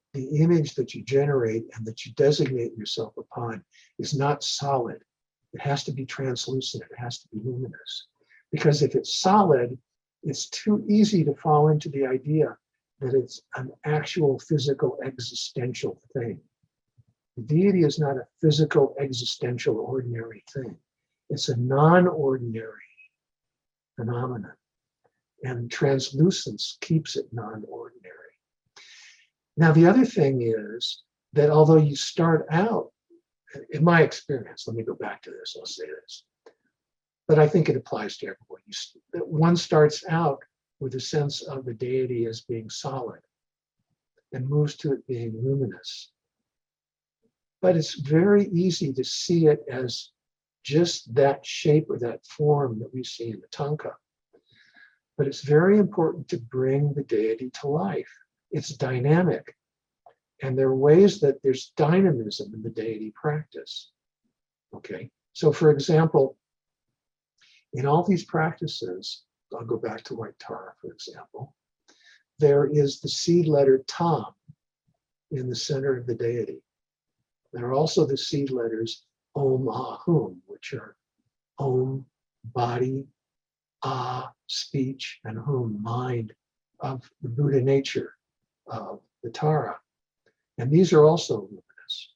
the image that you generate and that you designate yourself upon is not solid. It has to be translucent. It has to be luminous. Because if it's solid, it's too easy to fall into the idea that it's an actual physical existential thing. The deity is not a physical existential ordinary thing. It's a non-ordinary phenomenon. And translucence keeps it non-ordinary. Now, the other thing is that although you start out, in my experience, let me go back to this, I'll say this, but I think it applies to everyone. You, that one starts out with a sense of the deity as being solid and moves to it being luminous. But it's very easy to see it as just that shape or that form that we see in the Tanka. But it's very important to bring the deity to life. It's dynamic. And there are ways that there's dynamism in the deity practice. Okay, so for example, in all these practices, I'll go back to White Tara, for example, there is the seed letter Tam in the center of the deity. There are also the seed letters Om, Ah, Hum, which are Om, body, Ah, speech, and Hum, mind of the Buddha nature of the Tara. And these are also luminous.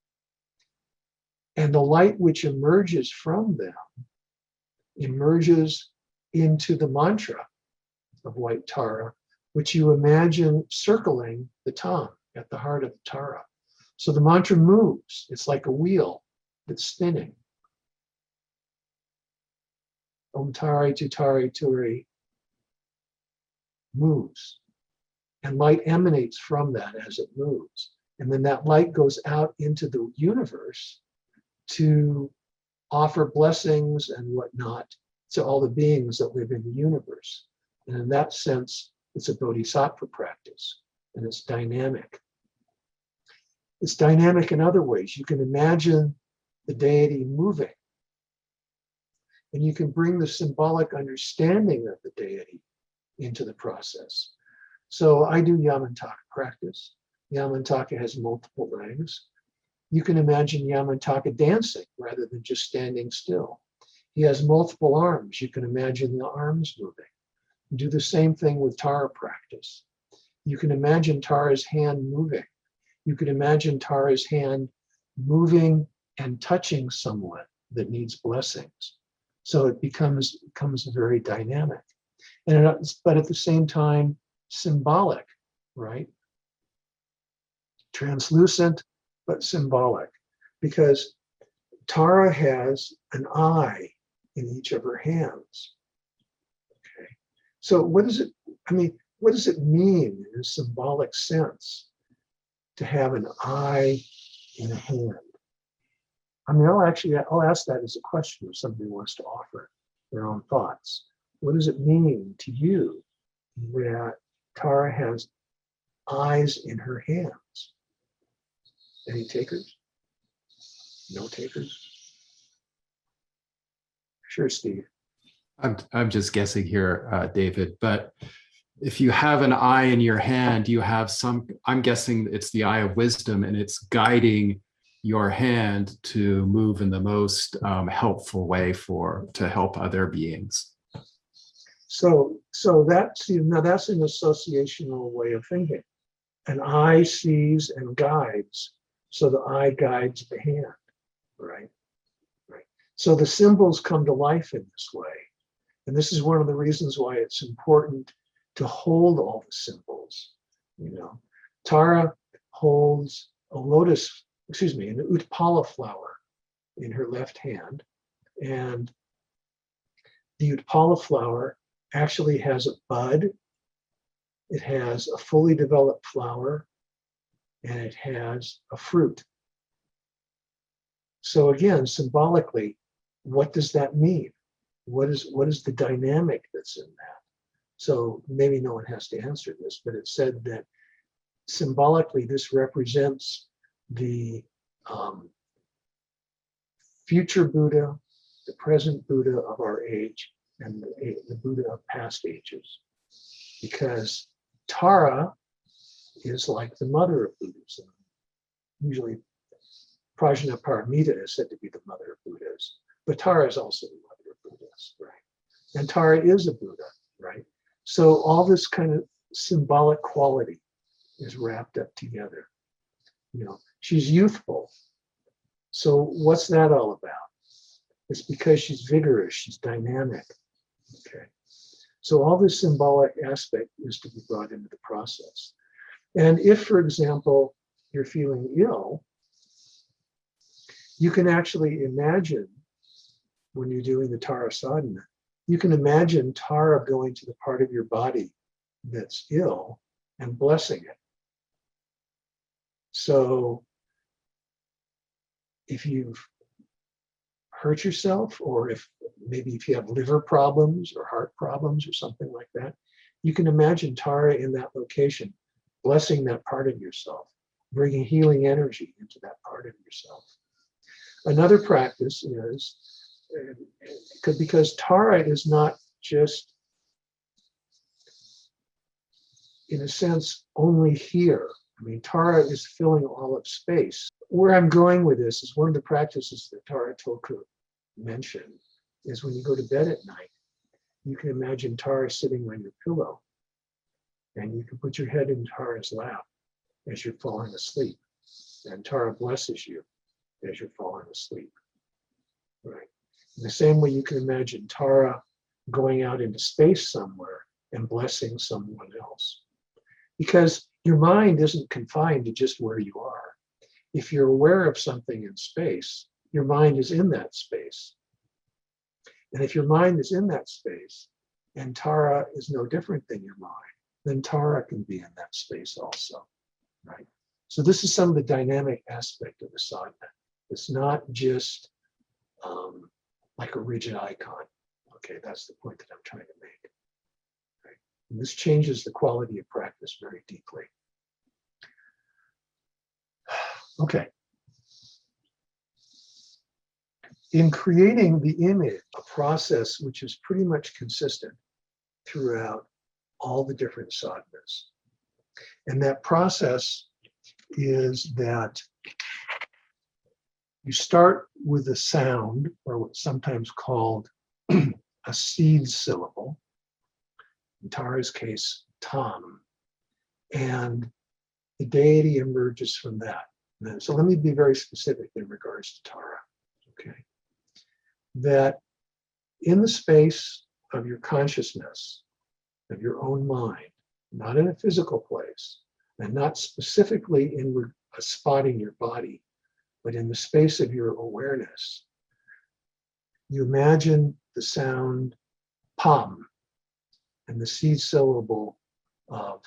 And the light which emerges from them emerges into the mantra of White Tara, which you imagine circling the Tam at the heart of the Tara. So the mantra moves. It's like a wheel that's spinning. Om Tari Tutari Turi moves. And light emanates from that as it moves. And then that light goes out into the universe to offer blessings and whatnot to all the beings that live in the universe. And in that sense, it's a bodhisattva practice, and it's dynamic. It's dynamic in other ways. You can imagine the deity moving, and you can bring the symbolic understanding of the deity into the process. So I do Yamantaka practice. Yamantaka has multiple legs. You can imagine Yamantaka dancing rather than just standing still. He has multiple arms. You can imagine the arms moving. Do the same thing with Tara practice. You can imagine Tara's hand moving. You can imagine Tara's hand moving and touching someone that needs blessings. So it becomes, becomes very dynamic. And it, but at the same time, symbolic, right? Translucent, but symbolic, because Tara has an eye in each of her hands. Okay, so what does it, I mean, what does it mean in a symbolic sense to have an eye in a hand? I mean, I'll actually, I'll ask that as a question if somebody wants to offer their own thoughts. What does it mean to you that Tara has eyes in her hands? Any takers? No takers? Sure, Steve. I'm, I'm just guessing here, uh, David, but if you have an eye in your hand, you have some, I'm guessing it's the eye of wisdom, and it's guiding your hand to move in the most um, helpful way for, to help other beings. So, so that's, now that's an associational way of thinking. An eye sees and guides, so the eye guides the hand, right? Right. So the symbols come to life in this way. And this is one of the reasons why it's important to hold all the symbols. You know, Tara holds a lotus, excuse me, an Utpala flower in her left hand. And the Utpala flower actually has a bud, it has a fully developed flower, and it has a fruit. So again, symbolically, what does that mean? What is, what is the dynamic that's in that? So maybe no one has to answer this, but it said that symbolically this represents the um, future Buddha, the present Buddha of our age, and the, the Buddha of past ages. Because Tara is like the mother of Buddhism. Usually Prajnaparamita is said to be the mother of Buddhas, but Tara is also the mother of Buddhas, right? And Tara is a Buddha, right? So all this kind of symbolic quality is wrapped up together. You know, she's youthful. So what's that all about? It's because she's vigorous, she's dynamic. Okay. So all this symbolic aspect is to be brought into the process. And if, for example, you're feeling ill, you can actually imagine when you're doing the Tara sadhana, you can imagine Tara going to the part of your body that's ill and blessing it. So if you've hurt yourself, or if maybe if you have liver problems or heart problems or something like that, you can imagine Tara in that location, blessing that part of yourself, bringing healing energy into that part of yourself. Another practice is, uh, because Tara is not just, in a sense, only here. I mean, Tara is filling all of space. Where I'm going with this is one of the practices that Tara Tulku mentioned is when you go to bed at night, you can imagine Tara sitting on your pillow, and you can put your head in Tara's lap as you're falling asleep, and Tara blesses you as you're falling asleep, right? In the same way, you can imagine Tara going out into space somewhere and blessing someone else, because your mind isn't confined to just where you are. If you're aware of something in space, your mind is in that space. And if your mind is in that space, and Tara is no different than your mind, then Tara can be in that space also, right? So this is some of the dynamic aspect of the sadhana. It's not just um, like a rigid icon. Okay, that's the point that I'm trying to make. Right? And this changes the quality of practice very deeply. Okay. In creating the image, a process which is pretty much consistent throughout all the different sadhanas. And that process is that you start with a sound, or what's sometimes called a seed syllable, in Tara's case, tam, and the deity emerges from that. So let me be very specific in regards to Tara, okay? That in the space of your consciousness, of your own mind, not in a physical place, and not specifically in re- spotting your body, but in the space of your awareness, you imagine the sound pam and the seed syllable of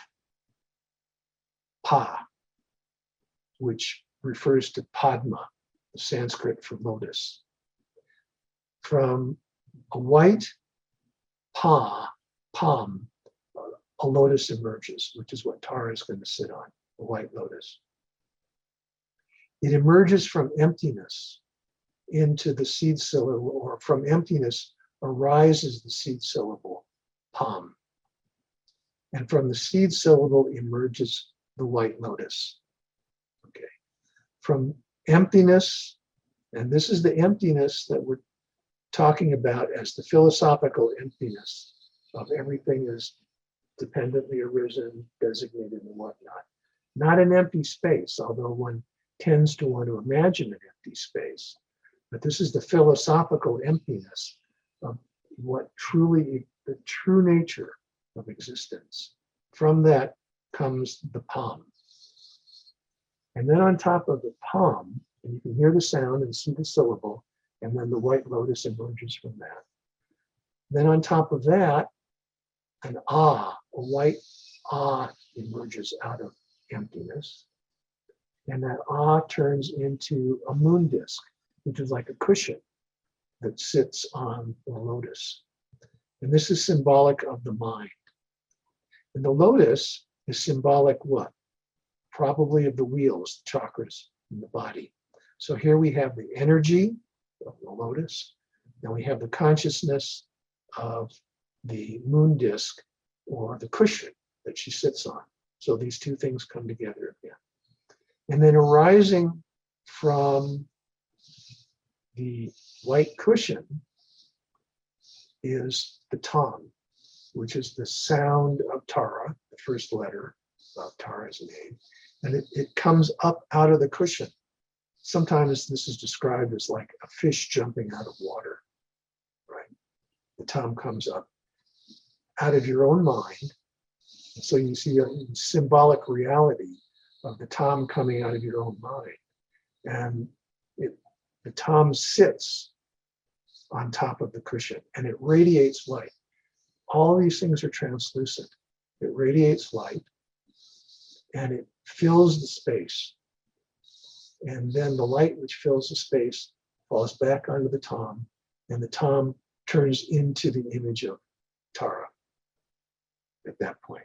pa, which refers to Padma, the Sanskrit for lotus. From a white pa, palm, a lotus emerges, which is what Tara is going to sit on, a white lotus. It emerges from emptiness into the seed syllable, or from emptiness arises the seed syllable, palm. And from the seed syllable emerges the white lotus. Okay. From emptiness, and this is the emptiness that we're talking about as the philosophical emptiness of everything is dependently arisen, designated, and whatnot. Not an empty space, although one tends to want to imagine an empty space. But this is the philosophical emptiness of what truly, the true nature of existence. From that comes the palm. And then on top of the palm, and you can hear the sound and see the syllable, and then the white lotus emerges from that. Then on top of that, an ah, a white ah emerges out of emptiness. And that ah turns into a moon disk, which is like a cushion that sits on the lotus. And this is symbolic of the mind. And the lotus is symbolic what? Probably of the wheels, the chakras in the body. So here we have the energy of the lotus, and we have the consciousness of the moon disk, or the cushion that she sits on. So these two things come together again. And then arising from the white cushion is the tom, which is the sound of Tara, the first letter of Tara's name. And it, it comes up out of the cushion. Sometimes this is described as like a fish jumping out of water, right? The tom comes up out of your own mind. So you see a symbolic reality of the tom coming out of your own mind. And it, the tom sits on top of the cushion and it radiates light. All these things are translucent. It radiates light and it fills the space. And then the light which fills the space falls back onto the tom, and the tom turns into the image of Tara at that point.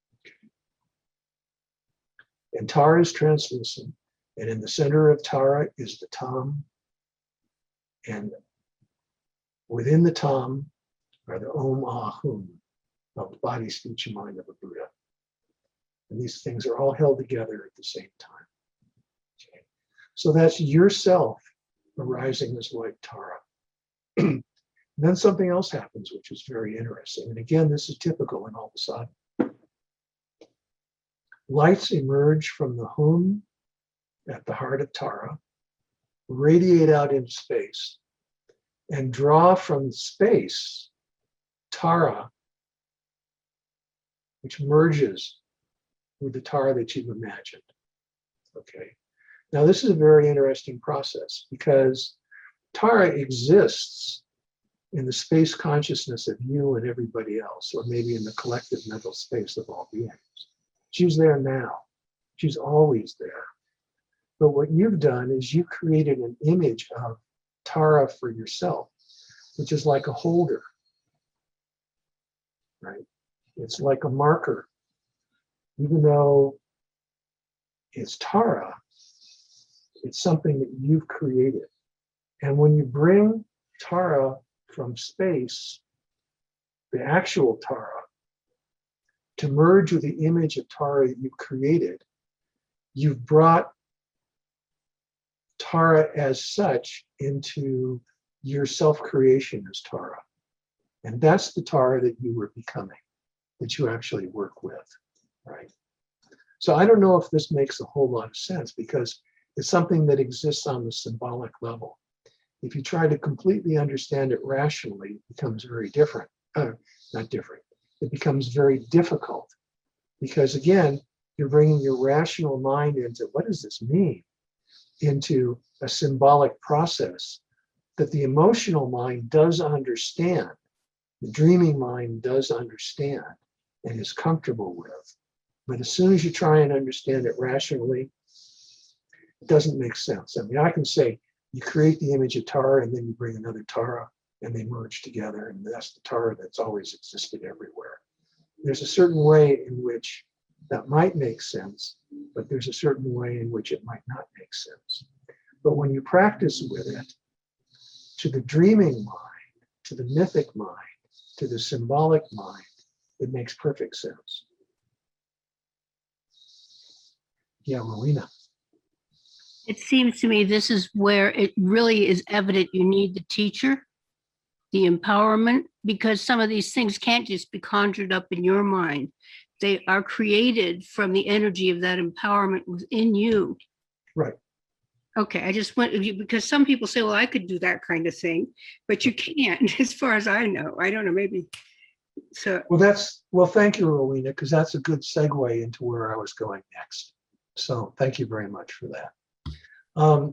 And Tara is translucent, and in the center of Tara is the tom, and within the tom are the Om Ah Hum of the body, speech, and mind of a Buddha. And these things are all held together at the same time. Okay. So that's yourself arising as white Tara. Then something else happens, which is very interesting. And again, this is typical in all the sadhana. Lights emerge from the Hum at the heart of Tara, radiate out into space, and draw from space Tara, which merges with the Tara that you've imagined. Okay. Now, this is a very interesting process because Tara exists in the space consciousness of you and everybody else, or maybe in the collective mental space of all beings. She's there now. She's always there. But what you've done is you created an image of Tara for yourself, which is like a holder, right? It's like a marker. Even though it's Tara, it's something that you've created. And when you bring Tara from space, the actual Tara, to merge with the image of Tara that you've created, you've brought Tara as such into your self-creation as Tara. And that's the Tara that you were becoming, that you actually work with, right? So I don't know if this makes a whole lot of sense because it's something that exists on the symbolic level. If you try to completely understand it rationally, it becomes very different, uh, not different. It becomes very difficult because again, you're bringing your rational mind into what does this mean? Into a symbolic process that the emotional mind does understand, the dreaming mind does understand and is comfortable with. But as soon as you try and understand it rationally, it doesn't make sense. I mean, I can say you create the image of Tara and then you bring another Tara and they merge together, and that's the Tara that's always existed everywhere. There's a certain way in which that might make sense, but there's a certain way in which it might not make sense. But when you practice with it, to the dreaming mind, to the mythic mind, to the symbolic mind, it makes perfect sense. Yeah, Rowena. It seems to me this is where it really is evident you need the teacher, the empowerment, because some of these things can't just be conjured up in your mind. They are created from the energy of that empowerment within you. Right. Okay, I just want you, because some people say, well, I could do that kind of thing, but you can't, as far as I know. I don't know, maybe. So. Well, that's, well, thank you, Rowena, because that's a good segue into where I was going next. So thank you very much for that. Um,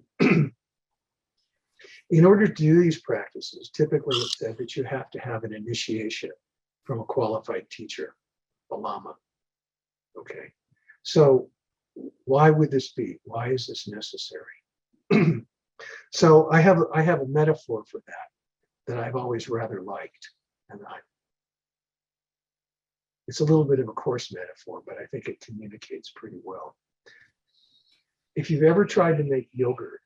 in order to do these practices, typically it's said that you have to have an initiation from a qualified teacher, a lama. Okay, so why would this be? Why is this necessary? So I have I have a metaphor for that that I've always rather liked, and I, it's a little bit of a coarse metaphor, but I think it communicates pretty well. If you've ever tried to make yogurt,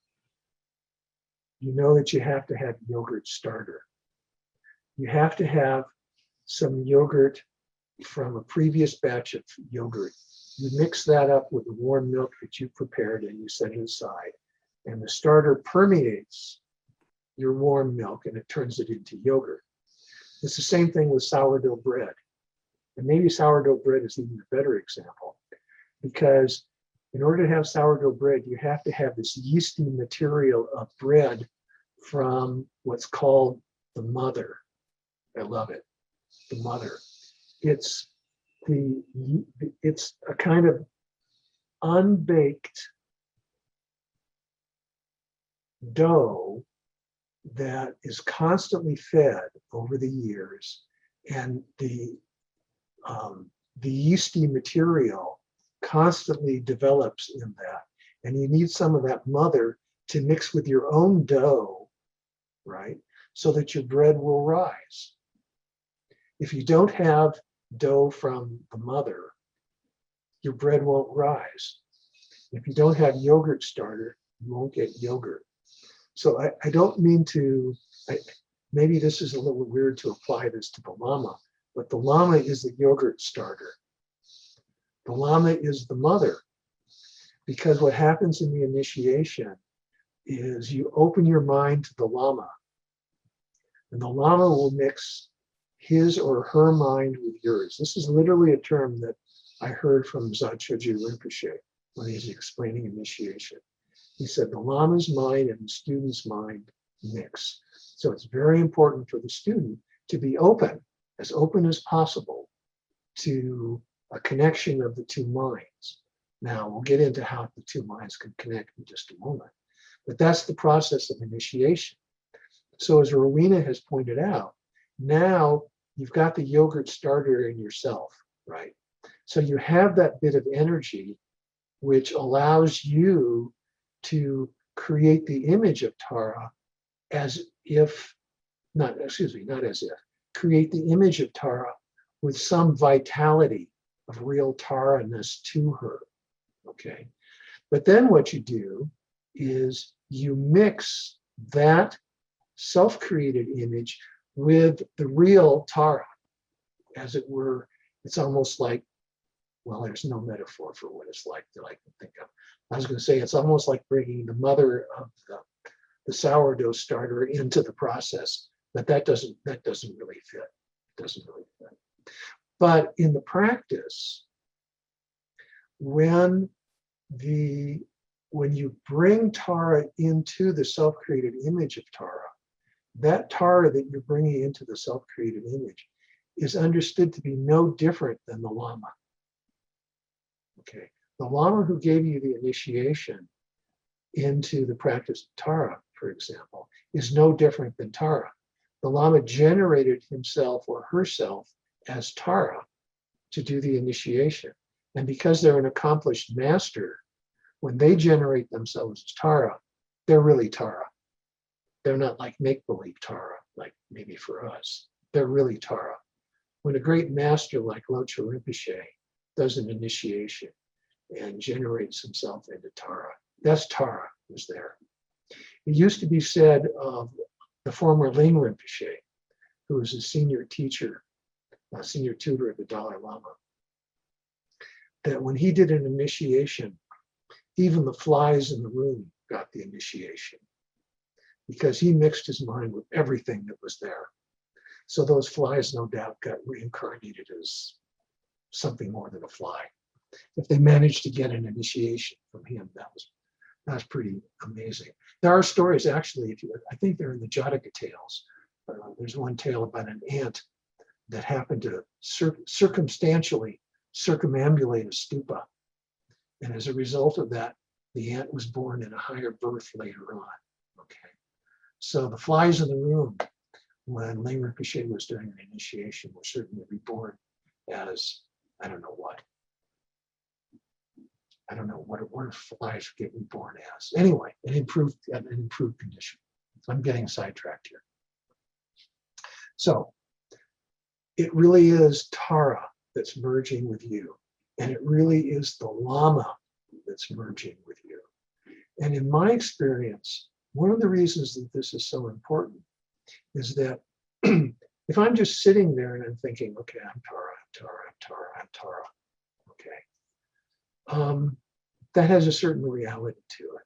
you know that you have to have yogurt starter. You have to have some yogurt from a previous batch of yogurt. You mix that up with the warm milk that you prepared and you set it aside. And the starter permeates your warm milk and it turns it into yogurt. It's the same thing with sourdough bread. And maybe sourdough bread is even a better example, because in order to have sourdough bread, you have to have this yeasty material of bread from what's called the mother. I love it, the mother. It's the it's a kind of unbaked dough that is constantly fed over the years, and the um, the yeasty material constantly develops in that, and you need some of that mother to mix with your own dough, right, so that your bread will rise. If you don't have dough from the mother, your bread won't rise. If you don't have yogurt starter, you won't get yogurt. So I, I don't mean to, I, maybe this is a little weird to apply this to the lama, but the lama is the yogurt starter. The lama is the mother, because what happens in the initiation is you open your mind to the lama, and the lama will mix his or her mind with yours. This is literally a term that I heard from Zachoji Rinpoche when he's explaining initiation. He said the lama's mind and the student's mind mix. So it's very important for the student to be open, as open as possible, to a connection of the two minds. Now, we'll get into how the two minds can connect in just a moment. But that's the process of initiation. So as Rowena has pointed out, now you've got the yogurt starter in yourself, right? So you have that bit of energy which allows you to create the image of Tara as if, not, excuse me, not as if, create the image of Tara with some vitality of real Tara-ness to her, okay? But then what you do is you mix that self-created image with the real Tara, as it were. It's almost like, well, there's no metaphor for what it's like that I can think of. I was going to say it's almost like bringing the mother of the, the sourdough starter into the process, but that doesn't that doesn't really fit. It doesn't really fit. But in the practice, when the when you bring Tara into the self-created image of Tara, that Tara that you're bringing into the self-created image is understood to be no different than the Lama. Okay, the Lama who gave you the initiation into the practice of Tara, for example, is no different than Tara. The Lama generated himself or herself as Tara to do the initiation. And because they're an accomplished master, when they generate themselves as Tara, they're really Tara. They're not like make-believe Tara, like maybe for us. They're really Tara. When a great master like Locho Rinpoche does an initiation and generates himself into Tara, that's Tara who's there. It used to be said of the former Ling Rinpoche, who was a senior teacher, a senior tutor of the Dalai Lama, that when he did an initiation, even the flies in the room got the initiation, because he mixed his mind with everything that was there. So those flies, no doubt, got reincarnated as something more than a fly. If they managed to get an initiation from him, that was that was pretty amazing. There are stories, actually, if you, I think they're in the Jataka tales. Uh, there's one tale about an ant that happened to cir circumstantially circumambulate a stupa. And as a result of that, the ant was born in a higher birth later on. Okay, so the flies in the room when Ling Rinpoche was doing an initiation were certainly reborn as, I don't know what. I don't know what what flies get reborn as. Anyway, an improved an improved condition. I'm getting sidetracked here. So it really is Tara that's merging with you, and it really is the Lama that's merging with you. And in my experience, one of the reasons that this is so important is that if I'm just sitting there and I'm thinking, okay, I'm Tara, Tara, I'm Tara, I'm Tara. Okay. Um, that has a certain reality to it.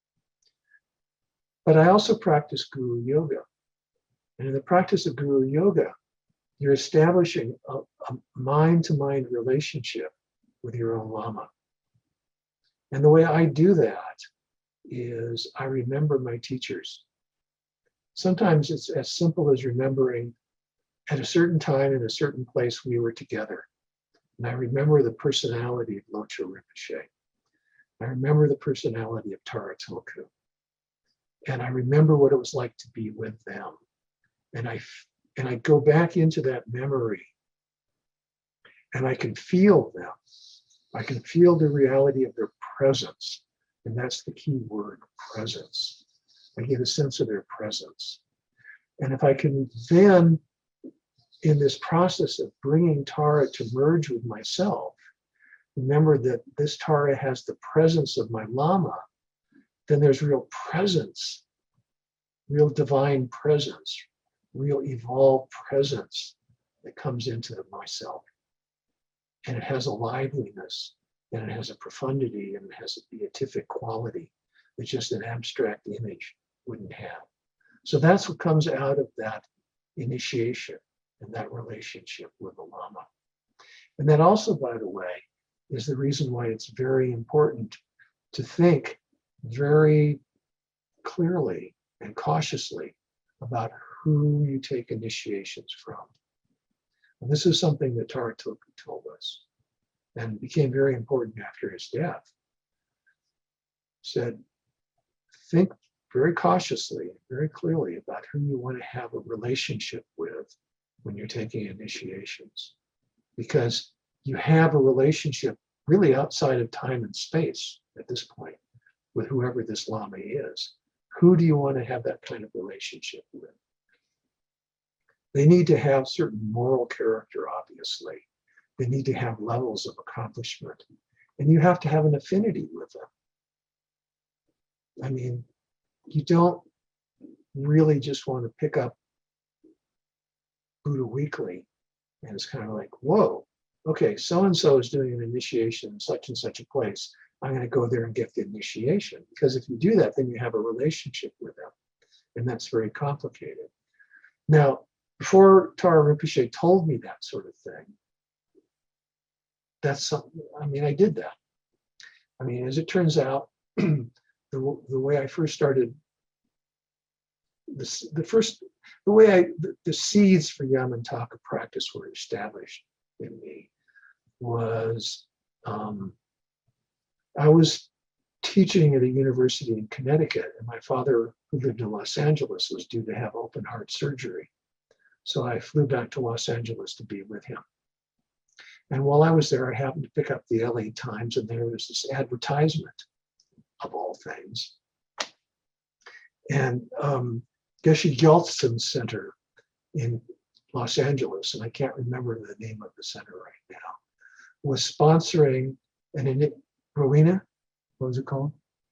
But I also practice Guru Yoga. And in the practice of Guru Yoga, you're establishing a, a mind-to-mind relationship with your own Lama. And the way I do that is I remember my teachers. Sometimes it's as simple as remembering at a certain time in a certain place we were together. And I remember the personality of Locho Rinpoche. I remember the personality of Tara Tulku. And I remember what it was like to be with them. And I, and I go back into that memory and I can feel them. I can feel the reality of their presence. And that's the key word, presence. I get a sense of their presence. And if I can then, in this process of bringing Tara to merge with myself, remember that this Tara has the presence of my Lama, then there's real presence, real divine presence, real evolved presence that comes into myself. And it has a liveliness, and it has a profundity, and it has a beatific quality that just an abstract image wouldn't have. So that's what comes out of that initiation and that relationship with the Lama. And that also, by the way, is the reason why it's very important to think very clearly and cautiously about who you take initiations from. And this is something that Tara Tulku told us and became very important after his death. Said, think very cautiously, very clearly about who you want to have a relationship with when you're taking initiations, because you have a relationship really outside of time and space at this point with whoever this Lama is. Who do you want to have that kind of relationship with? They need to have certain moral character, obviously. They need to have levels of accomplishment. And you have to have an affinity with them. I mean, you don't really just want to pick up Buddha Weekly and it's kind of like, whoa, okay, so-and-so is doing an initiation in such and such a place. I'm going to go there and get the initiation. Because if you do that, then you have a relationship with them. And that's very complicated. Now, before Tara Rinpoche told me that sort of thing, that's something, I mean, I did that. I mean, as it turns out, the, the way I first started, the, the first, the way I, the, the seeds for Yamantaka practice were established in me was, um, I was teaching at a university in Connecticut, and my father, who lived in Los Angeles, was due to have open heart surgery. So I flew back to Los Angeles to be with him. And while I was there, I happened to pick up the L A Times, and there was this advertisement, of all things. And um, Geshe Gyaltsen Center in Los Angeles, and I can't remember the name of the center right now, was sponsoring an, Rowena, what was it called?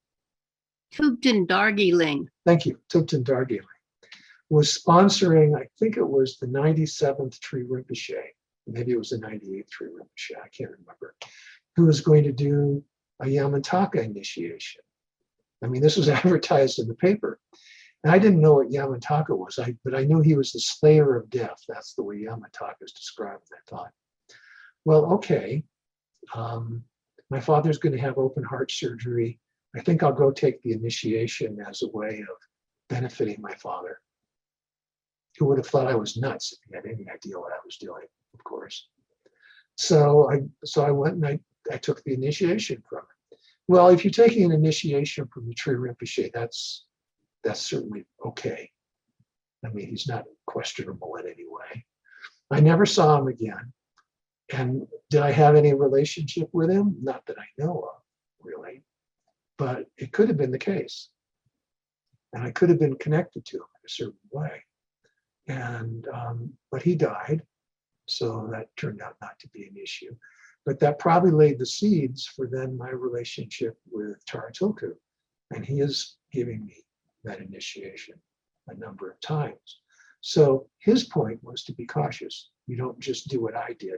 Thupten Darjeeling. Thank you, Thupten Darjeeling, was sponsoring, I think it was the ninety-seventh Tree Rinpoche, maybe it was the ninety-eighth Tree Rinpoche, I can't remember, who was going to do a Yamantaka initiation. I mean, this was advertised in the paper. And I didn't know what Yamantaka was, I, but I knew he was the slayer of death. That's the way Yamantaka is described, I thought. Well, okay. Um, my father's going to have open heart surgery. I think I'll go take the initiation as a way of benefiting my father. Who would have thought I was nuts if he had any idea what I was doing, of course. So I so I went and I, I took the initiation from him. Well, if you're taking an initiation from the Tree Rinpoche, that's that's certainly okay. I mean, he's not questionable in any way. I never saw him again. And did I have any relationship with him? Not that I know of, really. But it could have been the case. And I could have been connected to him in a certain way. And, um, but he died. So that turned out not to be an issue. But that probably laid the seeds for then my relationship with Tara Tulku. And he is giving me that initiation a number of times. So his point was to be cautious. You don't just do what I did.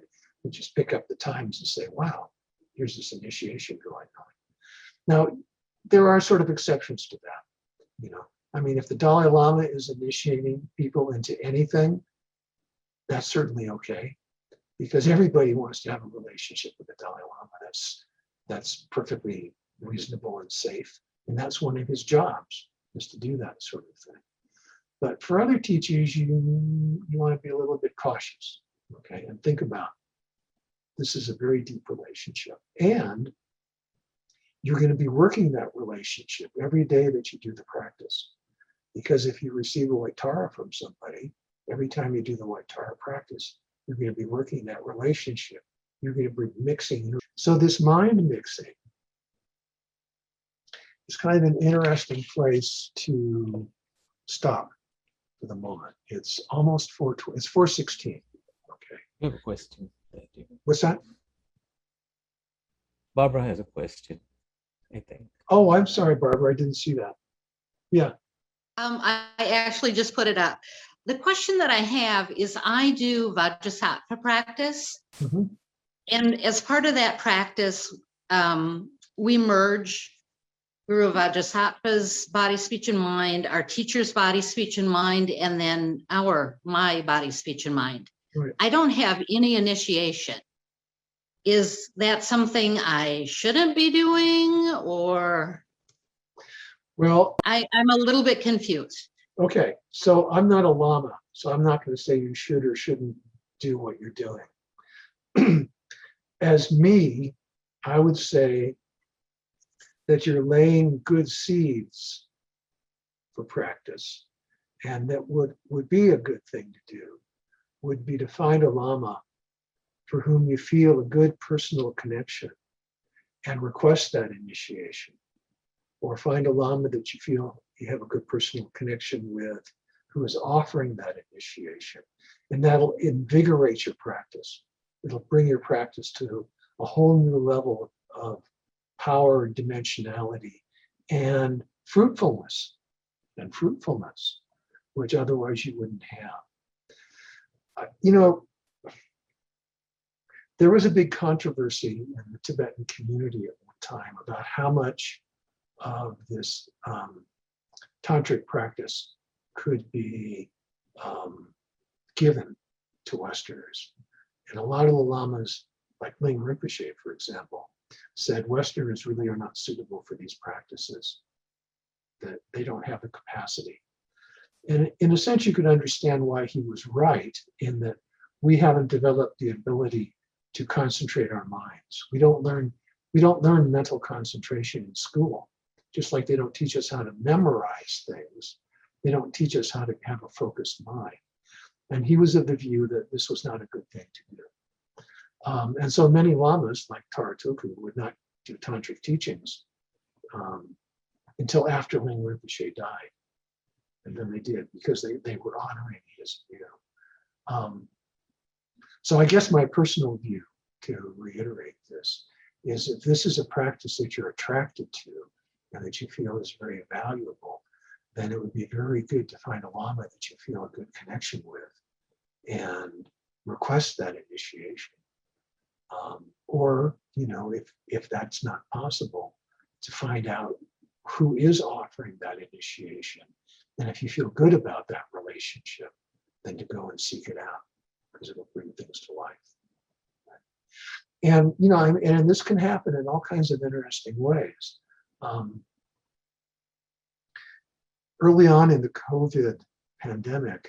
and just pick up the times and say, wow, here's this initiation going on. Now, there are sort of exceptions to that. You know, I mean, if the Dalai Lama is initiating people into anything, that's certainly okay, because everybody wants to have a relationship with the Dalai Lama. That's that's perfectly reasonable and safe, and that's one of his jobs, is to do that sort of thing. But for other teachers, you you want to be a little bit cautious, okay, and think about this is a very deep relationship, and you're going to be working that relationship every day that you do the practice. Because if you receive a Waitara from somebody, every time you do the Waitara practice, you're going to be working that relationship. You're going to be mixing. So this mind mixing is kind of an interesting place to stop for the moment. It's almost four. It's four sixteen. Okay. I have a question. Thank you. What's that? Barbara has a question, I think. Oh, I'm sorry, Barbara. I didn't see that. Yeah. Um, I, I actually just put it up. The question that I have is I do Vajrasattva practice. Mhm. And as part of that practice, um, we merge Guru Vajrasattva's body, speech, and mind, our teacher's body, speech, and mind, and then our, my body, speech, and mind. Right. I don't have any initiation. Is that something I shouldn't be doing, or Well, I, I'm a little bit confused. okay. So I'm not a lama, so I'm not going to say you should or shouldn't do what you're doing. As me, I would say that you're laying good seeds for practice, and that would, would be a good thing to do, would be to find a lama for whom you feel a good personal connection and request that initiation, or find a lama that you feel you have a good personal connection with who is offering that initiation, and that'll invigorate your practice. It'll bring your practice to a whole new level of power, dimensionality, and fruitfulness, and fruitfulness, which otherwise you wouldn't have. Uh, you know, there was a big controversy in the Tibetan community at one time about how much of this um, tantric practice could be um, given to Westerners. And a lot of the lamas, like Ling Rinpoche, for example, said Westerners really are not suitable for these practices, that they don't have the capacity. And in a sense, you could understand why he was right, in that we haven't developed the ability to concentrate our minds. We don't learn, we don't learn mental concentration in school, just like they don't teach us how to memorize things. They don't teach us how to have a focused mind. And he was of the view that this was not a good thing to do. Um, and so many lamas, like Taratoku, would not do tantric teachings um, until after Ling Rinpoche died. And then they did, because they, they were honoring his view. Um, so I guess my personal view, to reiterate this, is if this is a practice that you're attracted to and that you feel is very valuable, then it would be very good to find a lama that you feel a good connection with and request that initiation. Um, or, you know, if, if that's not possible, to find out who is offering that initiation. And if you feel good about that relationship, then to go and seek it out, because it'll bring things to life. And, you know, and this can happen in all kinds of interesting ways. Um, early on in the COVID pandemic,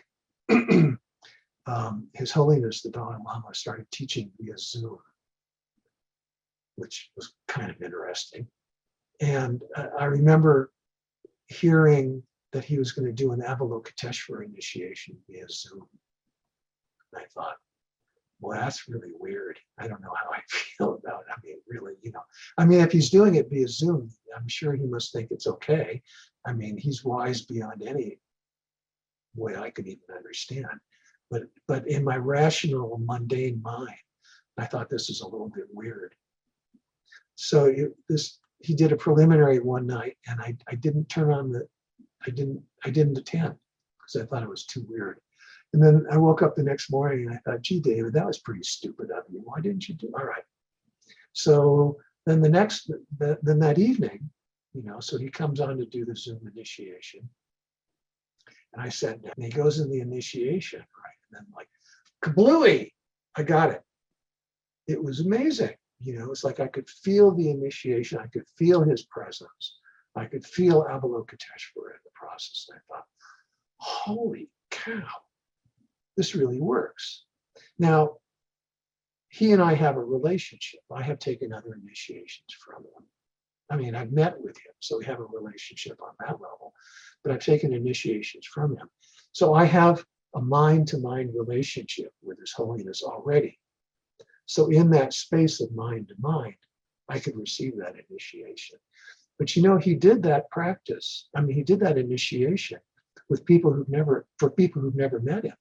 um, His Holiness the Dalai Lama started teaching via Zoom, which was kind of interesting. And uh, I remember hearing that he was going to do an Avalokiteshvara initiation via Zoom. And I thought, well, that's really weird. I don't know how I feel about it. I mean, really, you know, I mean, if he's doing it via Zoom, I'm sure he must think it's okay. I mean, he's wise beyond any way I could even understand. But, but in my rational, mundane mind, I thought this is a little bit weird. So it, this, he did a preliminary one night, and I, I didn't turn on the, I didn't, I didn't attend because I thought it was too weird. And then I woke up the next morning and I thought, gee, David, that was pretty stupid of you. Why didn't you do? All right. So then the next, the, then that evening, you know, so he comes on to do the Zoom initiation. And I sat down and he goes in the initiation, right? And then like, kablooey, I got it. It was amazing. You know, it's like I could feel the initiation. I could feel his presence. I could feel Avalokiteshvara in the process. And I thought, holy cow, this really works. Now, he and I have a relationship. I have taken other initiations from him. I mean, I've met with him, so we have a relationship on that level, but I've taken initiations from him. So I have a mind-to-mind relationship with His Holiness already. So in that space of mind to mind, I could receive that initiation. But you know, he did that practice. I mean, he did that initiation with people who've never, for people who've never met him.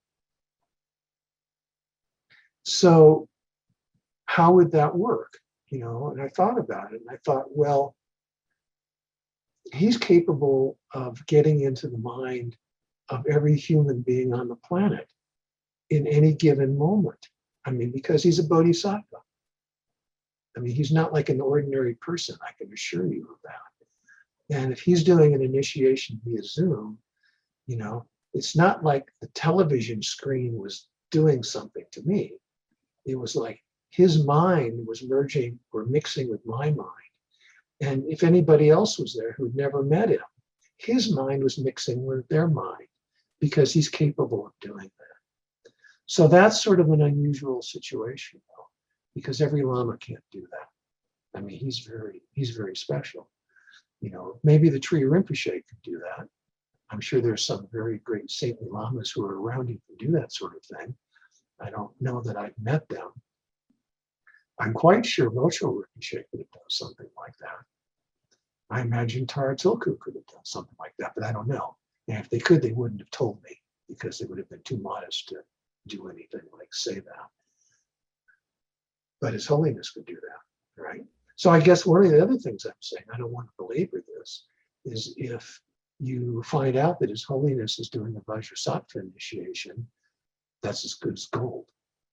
So how would that work? You know, and I thought about it and I thought, well, he's capable of getting into the mind of every human being on the planet in any given moment. I mean, because he's a bodhisattva. I mean, he's not like an ordinary person, I can assure you of that. And if he's doing an initiation via Zoom, you know, it's not like the television screen was doing something to me. It was like his mind was merging or mixing with my mind. And if anybody else was there who'd never met him, his mind was mixing with their mind because he's capable of doing that. So that's sort of an unusual situation, though, because every Lama can't do that. I mean, he's very, he's very special. You know, maybe the Tree Rinpoche could do that. I'm sure there's some very great saintly Lamas who are around who can do that sort of thing. I don't know that I've met them. I'm quite sure Rocho Rinpoche could have done something like that. I imagine Tara Tilku could have done something like that, but I don't know. And if they could, they wouldn't have told me because they would have been too modest to do anything like say that. But His Holiness could do that, right? So I guess one of the other things I'm saying, I don't want to belabor this, is if you find out that His Holiness is doing the Vajrasattva initiation, that's as good as gold.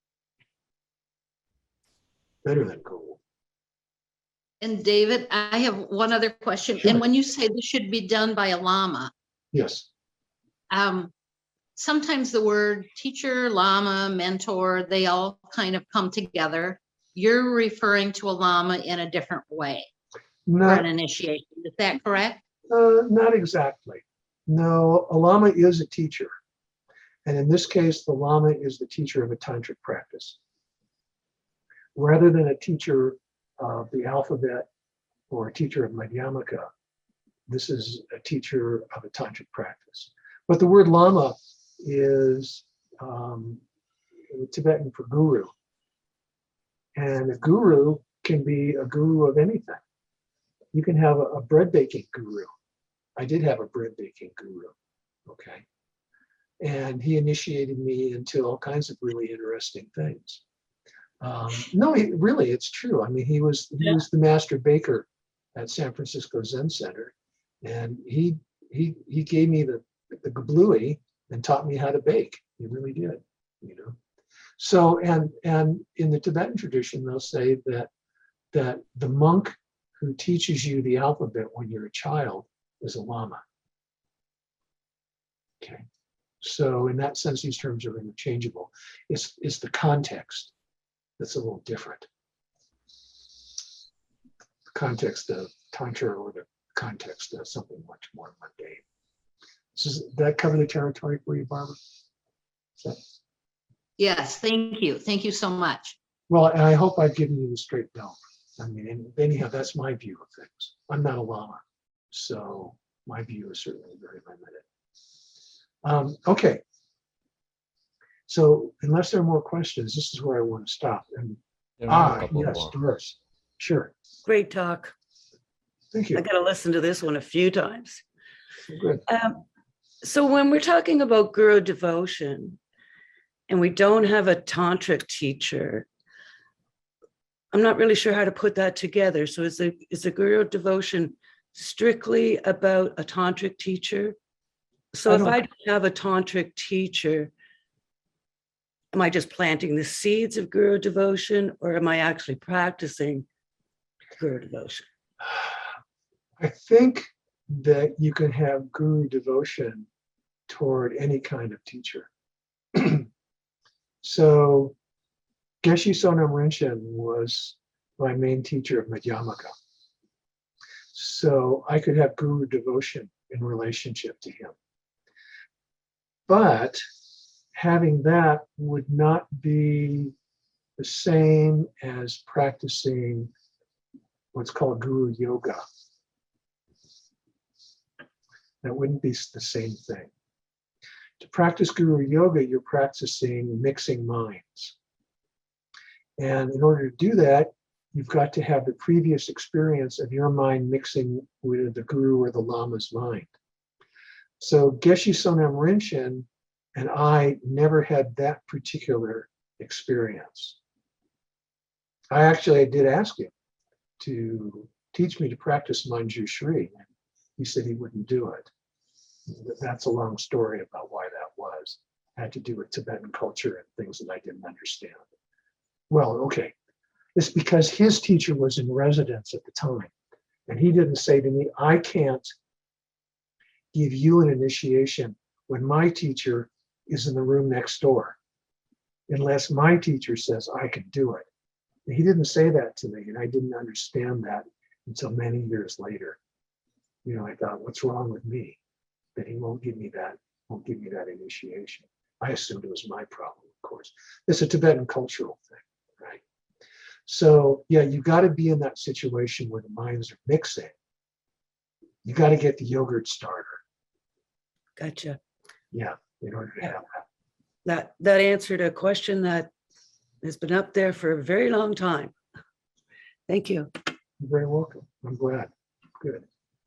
Better than gold. And David, I have one other question. Sure. And when you say this should be done by a Lama, Yes. um, sometimes the word teacher, Lama, mentor, they all kind of come together. You're referring to a Lama in a different way for Not, an initiation. Is that correct? uh, not exactly. No, a Lama is a teacher. And in this case, the Lama is the teacher of a tantric practice. Rather than a teacher of the alphabet or a teacher of Madhyamaka, this is a teacher of a tantric practice. But the word Lama is um, Tibetan for guru. And a guru can be a guru of anything. You can have a, a bread baking guru. I did have a bread baking guru, okay? And he initiated me into all kinds of really interesting things. Um, no, he, really, it's true. I mean, he was he Yeah. was the master baker at San Francisco Zen Center, and he he he gave me the the gablui and taught me how to bake. He really did, you know. So and and in the Tibetan tradition, they'll say that that the monk who teaches you the alphabet when you're a child is a Lama. Okay, so in that sense, these terms are interchangeable. It's it's the context that's a little different. The context of Tantra or the context of something much more mundane. Does that cover the territory for you, Barbara? So, Yes, thank you. Thank you so much. well, and I hope I've given you the straight belt. I mean, and anyhow, that's my view of things. I'm not a Lama, so my view is certainly very limited. Um, okay. So unless there are more questions, this is where I want to stop. And There are a ah, couple yes, more. Doris. Sure. Great talk. Thank I you. got to listen to this one a few times. Good. Um, so when we're talking about guru devotion and we don't have a tantric teacher, I'm not really sure how to put that together. So is the is the guru devotion strictly about a tantric teacher? So I if don't- I don't have a tantric teacher, am I just planting the seeds of Guru devotion, or am I actually practicing Guru devotion? I think that you can have guru devotion toward any kind of teacher. So Geshe Sonam Rinchen was my main teacher of Madhyamaka. So I could have guru devotion in relationship to him. But having that would not be the same as practicing what's called guru yoga. That wouldn't be the same thing. To practice guru yoga, you're practicing mixing minds. And in order to do that, you've got to have the previous experience of your mind mixing with the guru or the lama's mind. So Geshe Sonam Rinchen and I never had that particular experience. I actually did ask him to teach me to practice Manju Shri. He said he wouldn't do it. That's a long story about why that was. It had to do with Tibetan culture and things that I didn't understand. Well, okay. It's because his teacher was in residence at the time. And he didn't say to me, I can't give you an initiation when my teacher is in the room next door, unless my teacher says I can do it. And he didn't say that to me, and I didn't understand that until many years later. You know, I thought, what's wrong with me? That he won't give me that, won't give me that initiation. I assumed it was my problem, of course. It's a Tibetan cultural thing, right? So yeah, you got to be in that situation where the minds are mixing. You got to get the yogurt starter. Gotcha. Yeah, in order to have that. That, that answered a question that has been up there for a very long time. Thank you. You're very welcome. I'm glad. Good.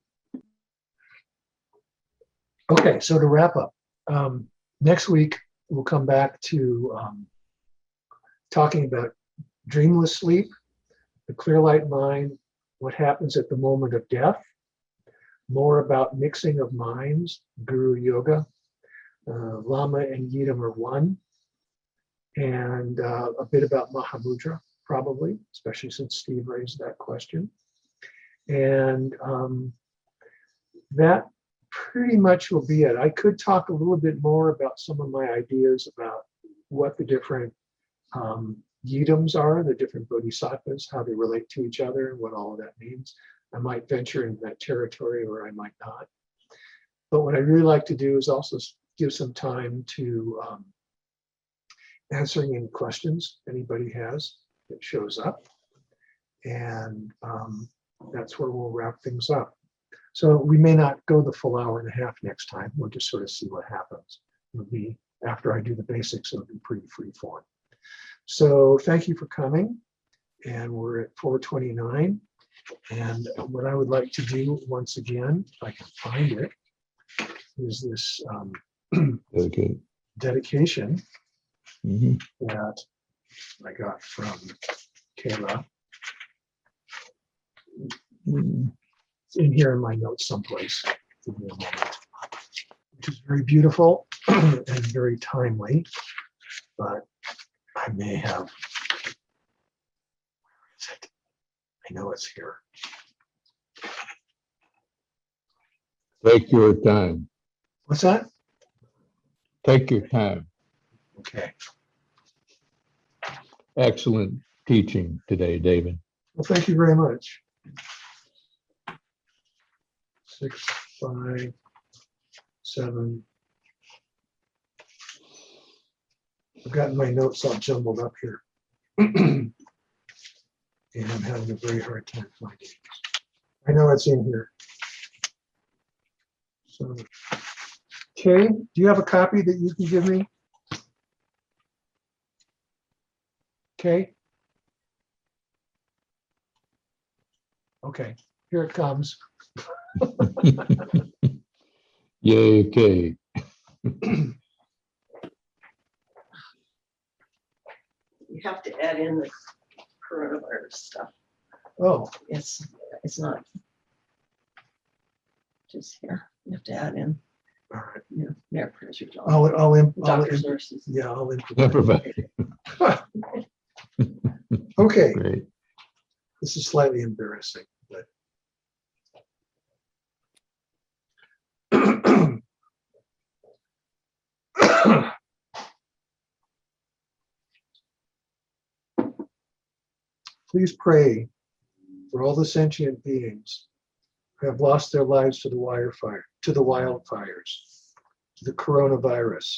Okay, so to wrap up, um, next week we'll come back to um, talking about dreamless sleep, the clear light mind, what happens at the moment of death, more about mixing of minds, Guru Yoga, uh, Lama and Yidam are one, and uh, a bit about Mahamudra, probably, especially since Steve raised that question. And um, that pretty much will be it. I could talk a little bit more about some of my ideas about what the different um, yidams are, the different bodhisattvas, how they relate to each other, and what all of that means. I might venture into that territory or I might not. But what I really like to do is also give some time to um, answering any questions anybody has that shows up. And um, that's where we'll wrap things up. So we may not go the full hour and a half next time. We'll just sort of see what happens. It'll be, after I do the basics, it'll be pretty free form. So thank you for coming. And we're at four twenty-nine. And what I would like to do once again, if I can find it, is this um, Okay. dedication Mhm. that I got from Kayla. Mm. It's in here in my notes someplace. Give me a moment. Which is very beautiful and very timely, but I may have. Where is it? I know it's here. Take your time. What's that? Take your time. Okay. Excellent teaching today, David. Well, thank you very much. Six, five, seven. I've gotten my notes all jumbled up here. And I'm having a very hard time finding it. I know it's in here. So, Kay, do you have a copy that you can give me? Kay? Okay, here it comes. Yay, okay. You have to add in the coronavirus stuff. Oh, It's, it's not just here. You have to add in. All right. Yeah, Mayor prayers are done. I'll, I'll, imp- I'll, Doctors, imp- nurses. yeah, I'll implement. Improvise. Okay, Great. this is slightly embarrassing, but. Please pray for all the sentient beings who have lost their lives to the wire fire, to the wildfires, to the coronavirus,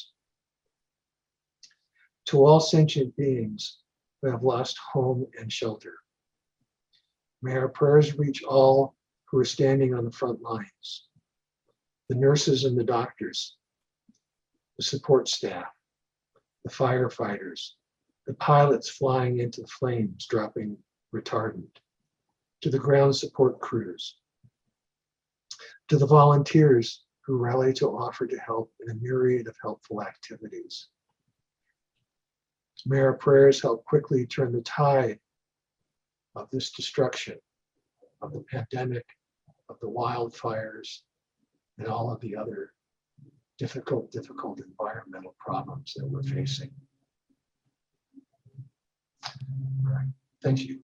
to all sentient beings who have lost home and shelter. May our prayers reach all who are standing on the front lines, the nurses and the doctors, the support staff, the firefighters, the pilots flying into the flames, dropping retardant, to the ground support crews, to the volunteers who rally to offer to help in a myriad of helpful activities. May our prayers help quickly turn the tide of this destruction, of the pandemic, of the wildfires, and all of the other difficult, difficult environmental problems that we're facing. All right. Thank you.